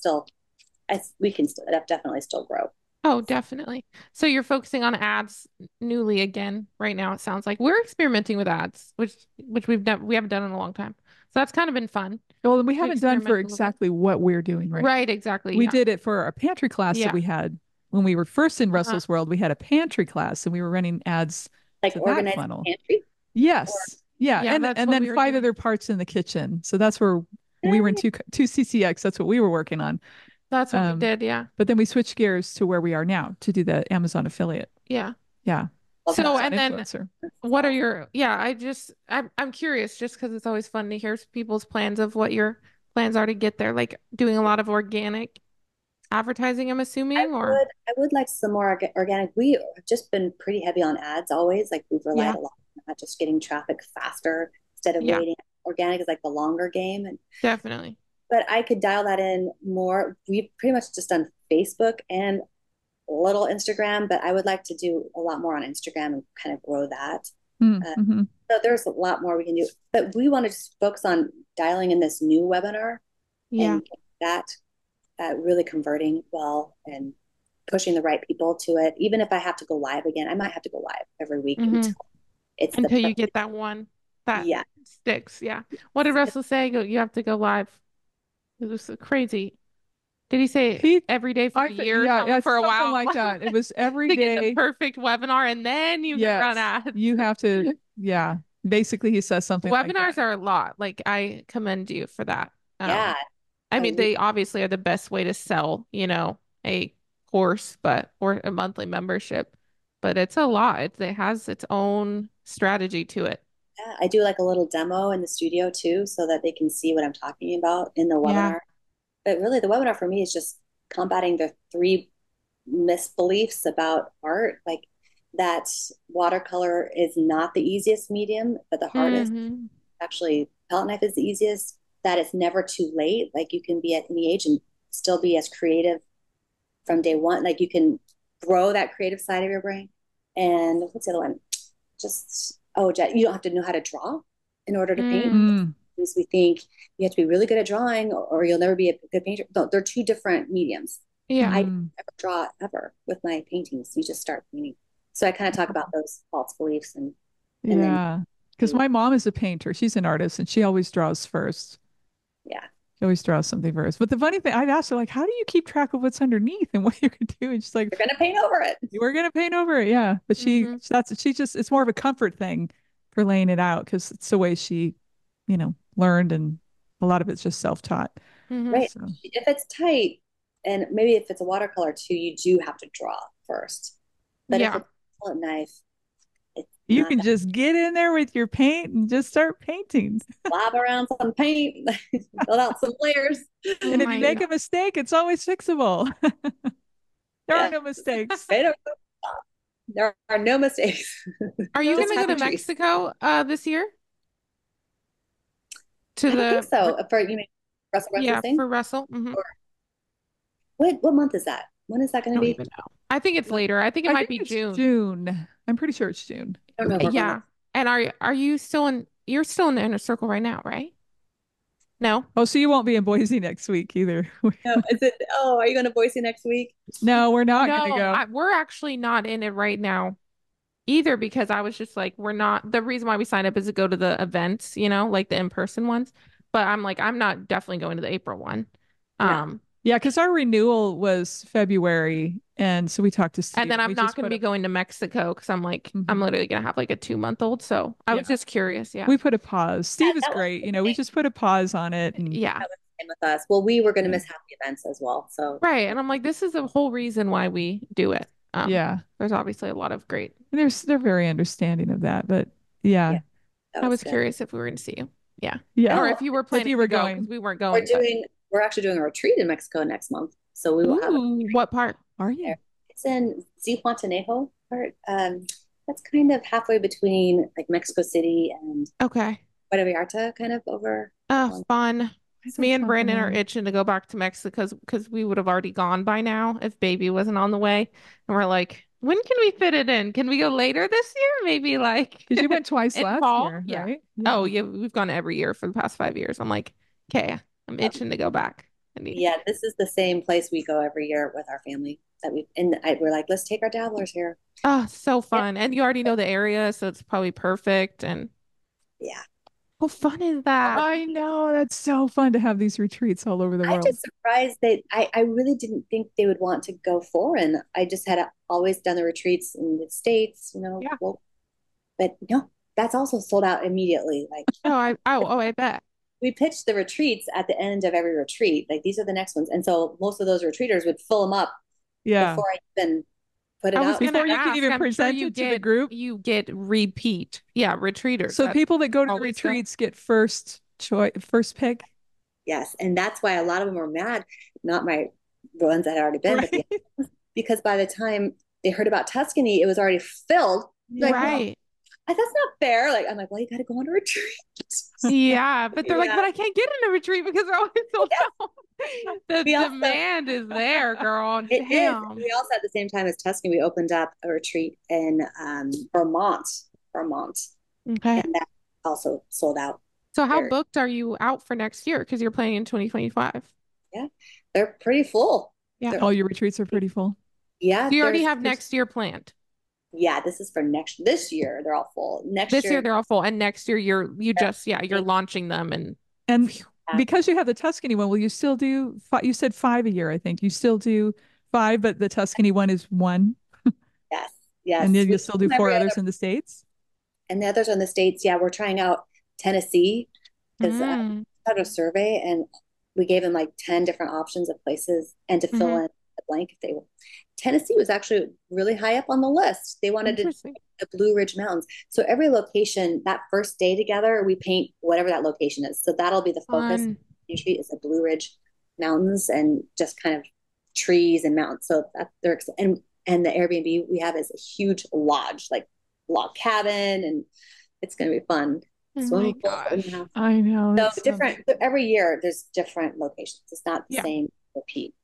we can still definitely still grow. Oh, definitely. So you're focusing on ads newly again right now, it sounds like. We're experimenting with ads, which we haven't done in a long time. So that's kind of been fun Well, we to haven't done experiment for a little bit. exactly what we're doing right. Right, exactly. We Yeah. did it for a pantry class that Yeah. we had when we were first in Uh-huh. Russell's World. We had a pantry class and we were running ads Like to that organized funnel. pantry or Yes. Yeah. Yeah, that's And what then we were 5 doing. other parts in the kitchen. So that's where we were in two CCX. That's what we were working on. That's what we Um, did. Yeah. but then we switched gears to where we are now to do the Amazon affiliate. Yeah. Yeah. love So, that. Amazon and then influencer. what are I'm curious just because it's always fun to hear people's plans of what your plans are to get there, like doing a lot of organic advertising, I'm assuming, or I would like some more organic. We have just been pretty heavy on ads always. Like we've relied yeah, a lot on that, just getting traffic faster instead of yeah, waiting. Organic is like the longer game, and definitely. but I could dial that in more. We've pretty much just done Facebook and a little Instagram, but I would like to do a lot more on Instagram and kind of grow that. Uh, Mm-hmm. so there's a lot more we can do, but we want to just focus on dialing in this new webinar Yeah. and get that really converting well and pushing the right people to it. Even if I have to go live again, I might have to go live every week hmm until it's the Until you perfect. get that one that Yeah. sticks. Yeah. What did Russell say? You have to go live. It was so crazy. Did he say He, every day for a year or yeah, something for a something while? like that. It was every To get the day. perfect webinar and then you can run Yes. ads. You have to, yeah. Basically, he says something like Webinars that. are a lot. Like I commend you for that. Yeah. I A mean, week. they obviously are the best way to sell, a course, or a monthly membership. But it's a lot. It has its own strategy to it. Yeah. I do like a little demo in the studio too, so that they can see what I'm talking about in the Yeah. webinar. But really, the webinar for me is just combating the three misbeliefs about art, like that watercolor is not the easiest medium, but the hardest. hmm Actually, palette knife is the easiest. That it's never too late. Like you can be at any age and still be as creative from day one. Like you can grow that creative side of your brain. And what's the other one? Just oh, Jen, you don't have to know how to draw in order to paint. Mm. Because we think you have to be really good at drawing or you'll never be a good painter. No, they're two different mediums. Yeah. I Mm. never draw ever with my paintings. You just start painting. So I kind of talk about those false beliefs and then Yeah. Because my mom is a painter. She's an artist and she always draws first. yeah. She always draws something first. But the funny thing, I'd ask her, like, how do you keep track of what's underneath and what you're gonna do? And she's like, You're gonna paint over it. we're gonna paint over it. Yeah. But Mhm. she just, it's more of a comfort thing for laying it out because it's the way she, learned, and a lot of it's just self-taught. Mhm. Right. So If it's tight, and maybe if it's a watercolor too, you do have to draw first. But if Yeah. it's a palette knife, it's you not can that just get in there with your paint and just start painting. slab around some paint, fill out some layers. Oh And if you my make God. a mistake, it's always fixable. There are Yeah. no mistakes. There are no mistakes. Are you Just gonna go happy to trees. Mexico this year? To I don't think the so. For you mean Russell Brunson's yeah, thing? for Russell. Or what month is that? When is that I going to don't be? even know. I think it's What- later. I think it I might think be it's June. June. I'm pretty sure it's June. I don't know if we're Yeah. And are you still in you're still in the inner circle right now, right? No? Oh, so you won't be in Boise next week either. no, is it? Oh, are you going to Boise next week? No, we're not going to No, go. we're actually not in it right now either because I was just like, we're not the reason why we signed up is to go to the events, like the in-person ones. But I'm like, I'm not definitely going to the April one. No. Yeah, because our renewal was February. And so we talked to And Steve. then And I'm we not just going to put be a, going to Mexico because I'm like, I'm Mhm. literally going to have like a 2-month-old. So I was Yeah. just curious. Yeah. We put a pause. Steve is That was great. the We same. just put a pause on it. And Yeah. That was the same with us. Well, we were going to yeah. miss half the events as well. So Right. And I'm like, this is the whole reason why we do it. Yeah. There's obviously a lot of great. And they're very understanding of that. But yeah, yeah. that I was was good. curious if we were going to see you. Yeah. Yeah. Or No, if you were If you planning were to go because going. we weren't we're going, but we're actually doing a retreat in Mexico next month. So we will have a ooh, what part? Are you? there. It's in Zihuatanejo part. That's kind of halfway between like Mexico City and Okay. Puerto Vallarta, kind of over. Oh, fun. Does that Me and sound Brandon are familiar? itching to go back to Mexico because we would have already gone by now if baby wasn't on the way. And we're like, when can we fit it in? Can we go later this year? Maybe like Because you went twice in last fall? year, Yeah. right? Oh, Yeah. yeah. We've gone every year for the past 5 years. I'm like, okay, I'm itching to go back. I need Yeah, this is the same place we go every year with our family we're like, let's take our dabblers here. Oh, so Yeah. fun. And you already know the area, so it's probably perfect. And Yeah. how fun is that? I know. That's so fun to have these retreats all over the I'm world. just surprised that I really didn't think they would want to go foreign. I just had always done the retreats in the States, Yeah. well, but no, that's also sold out immediately. Like I bet. we pitched the retreats at the end of every retreat. Like these are the next ones. And so most of those retreaters would fill them up Yeah. before I even put it I was out. gonna Before you can ask, even I'm sure present you it to the get group. you get repeat. Yeah, retreaters. So That's people that go to the always go. retreats get first choice, first pick. Yes. And that's why a lot of them were mad, not my ones that had already been, but Right. because by the time they heard about Tuscany, it was already filled. Like, well, Right. that's not fair. Like, I'm like, well, you got to go on a retreat. Yeah, but they're like, Yeah. but I can't get in a retreat because they're always sold out. The We also- demand is there, girl. It is. Damn. We also, at the same time as Tuscany, we opened up a retreat in Vermont, Okay. and that also sold out. So how Very- booked are you out for next year? Because you're playing in 2025. They're pretty full. Yeah. They're- All your retreats are pretty full. yeah. Do you already there's- have next year planned? Yeah, this is for this year. They're all full. Next This year they're all full, and next year you're Yeah. launching them and And Yeah. because you have the Tuscany one, will you still do you said 5 a year, I think. You still do 5, but the Tuscany one is 1. yes, yes. And then We you'll still do do 4 every others other- in the States? and the others are in the States. Yeah, we're trying out Tennessee because Mm. had a survey and we gave them like 10 different options of places and to fill in a blank if they were. Tennessee was actually really high up on the list. They wanted to Interesting. the Blue Ridge Mountains. So every location, that first day together, we paint whatever that location is. So that'll be the focus. Fun. Retreat is the Blue Ridge Mountains and just kind of trees and mountains. So and the Airbnb we have is a huge lodge, like log cabin, and it's going to be fun. Oh my Swimming pool, gosh. I know. so it's different every year. There's different locations. It's not the Yeah. same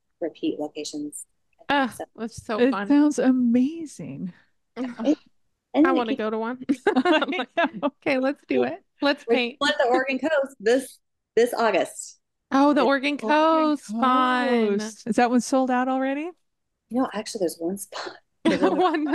repeat locations. Ugh, So that's so It fun. sounds amazing. it And I then want to go to one. I'm like, okay, let's do it. Let's paint. at the Oregon Coast this August. Oh, the It's Oregon Oregon Coast. Fun. Coast. Is that one sold out already? Actually, there's one spot. One.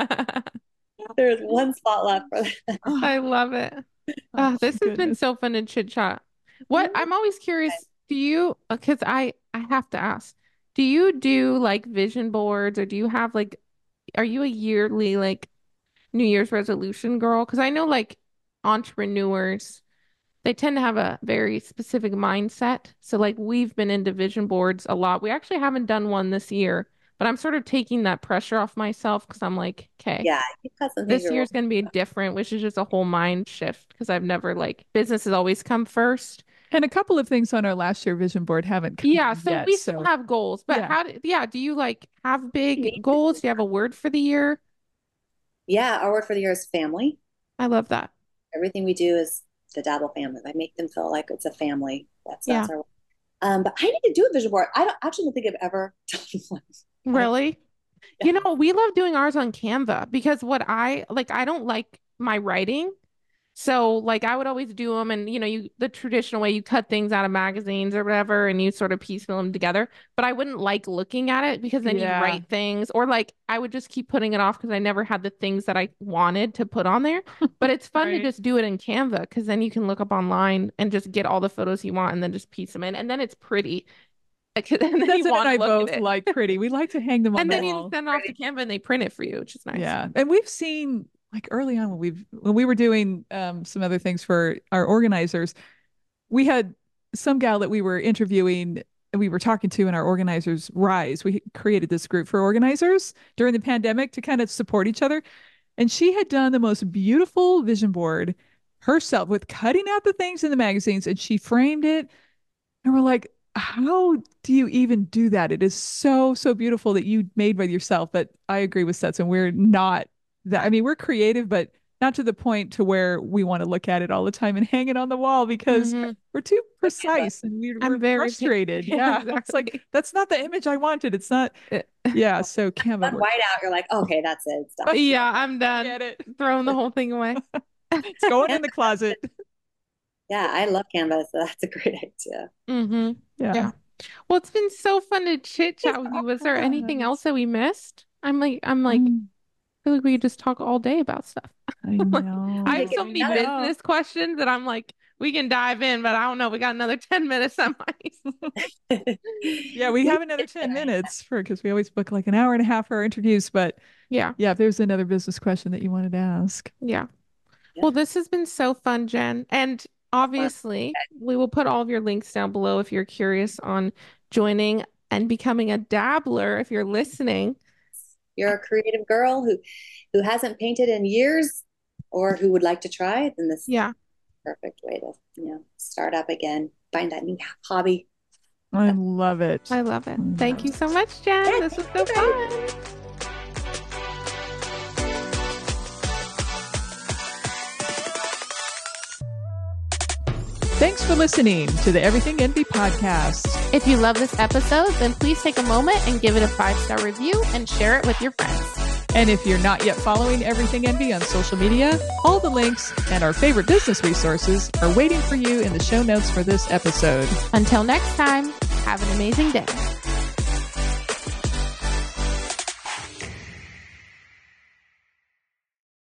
There's one spot left for that. I love it. Oh, This has been goodness. so fun to chit chat. What I'm always curious, do you, because I have to ask, do you do like vision boards or do you have like, are you a yearly like New Year's resolution girl? Because I know like entrepreneurs, they tend to have a very specific mindset. So like we've been into vision boards a lot. We actually haven't done one this year, but I'm sort of taking that pressure off myself because I'm like, okay, Yeah, you've got some things this year's going to be different, which is just a whole mind shift because I've never like business has always come first. And a couple of things on our last year vision board haven't come Yeah, so yet. we still have goals, but do you like have big goals? Do you have a word for the year? Yeah, our word for the year is family. I love that. Everything we do is the Dabble family. I make them feel like it's a family. That's our but I need to do a vision board. I don't think I've ever done one. Really? You know, we love doing ours on Canva because I don't like my writing. So like I would always do them and the traditional way you cut things out of magazines or whatever and you sort of piecemeal them together. But I wouldn't like looking at it because then you write things or like I would just keep putting it off because I never had the things that I wanted to put on there. But it's fun to just do it in Canva because then you can look up online and just get all the photos you want and then just piece them in and then it's pretty. And then That's you what I want to look both at it. like pretty. We like to hang them on And the then you wall. just send it off to Canva and they print it for you, which is nice. Yeah. And we've seen like early on when we were doing some other things for our organizers, we had some gal that we were interviewing and we were talking to in our organizers rise. We created this group for organizers during the pandemic to kind of support each other. And she had done the most beautiful vision board herself with cutting out the things in the magazines and she framed it. And we're like, how do you even do that? It is so, so beautiful that you made by yourself. But I agree with Stetson. We're not that. I mean, we're creative, but not to the point to where we want to look at it all the time and hang it on the wall because we're too precise and we're very frustrated. Yeah. Exactly. It's like, that's not the image I wanted. It's not. Yeah. So Canva. White out. You're like, okay, that's it. It's done. Yeah, I'm done. Get it. Throwing the whole thing away. It's going in the closet. Yeah, I love Canva, so that's a great idea. Yeah. Well, it's been so fun to chit chat with you. Was there anything else that we missed? I'm like, I feel like we could just talk all day about stuff. I know. I have so many business questions that I'm like, we can dive in, but I don't know. We got another 10 minutes on my. Yeah, we have another 10 minutes because we always book like an hour and a half for our interviews. But yeah, if there's another business question that you wanted to ask. Yeah. Well, this has been so fun, Jen. And obviously, we will put all of your links down below if you're curious on joining and becoming a dabbler if you're listening. You're a creative girl who hasn't painted in years or who would like to try, then this is the perfect way to start up again, find that new hobby. I love it. I love it. Thank you so much, Jen. This was so fun. Thanks for listening to the Everything Envy podcast. If you love this episode, then please take a moment and give it a 5-star review and share it with your friends. And if you're not yet following Everything Envy on social media, all the links and our favorite business resources are waiting for you in the show notes for this episode. Until next time, have an amazing day.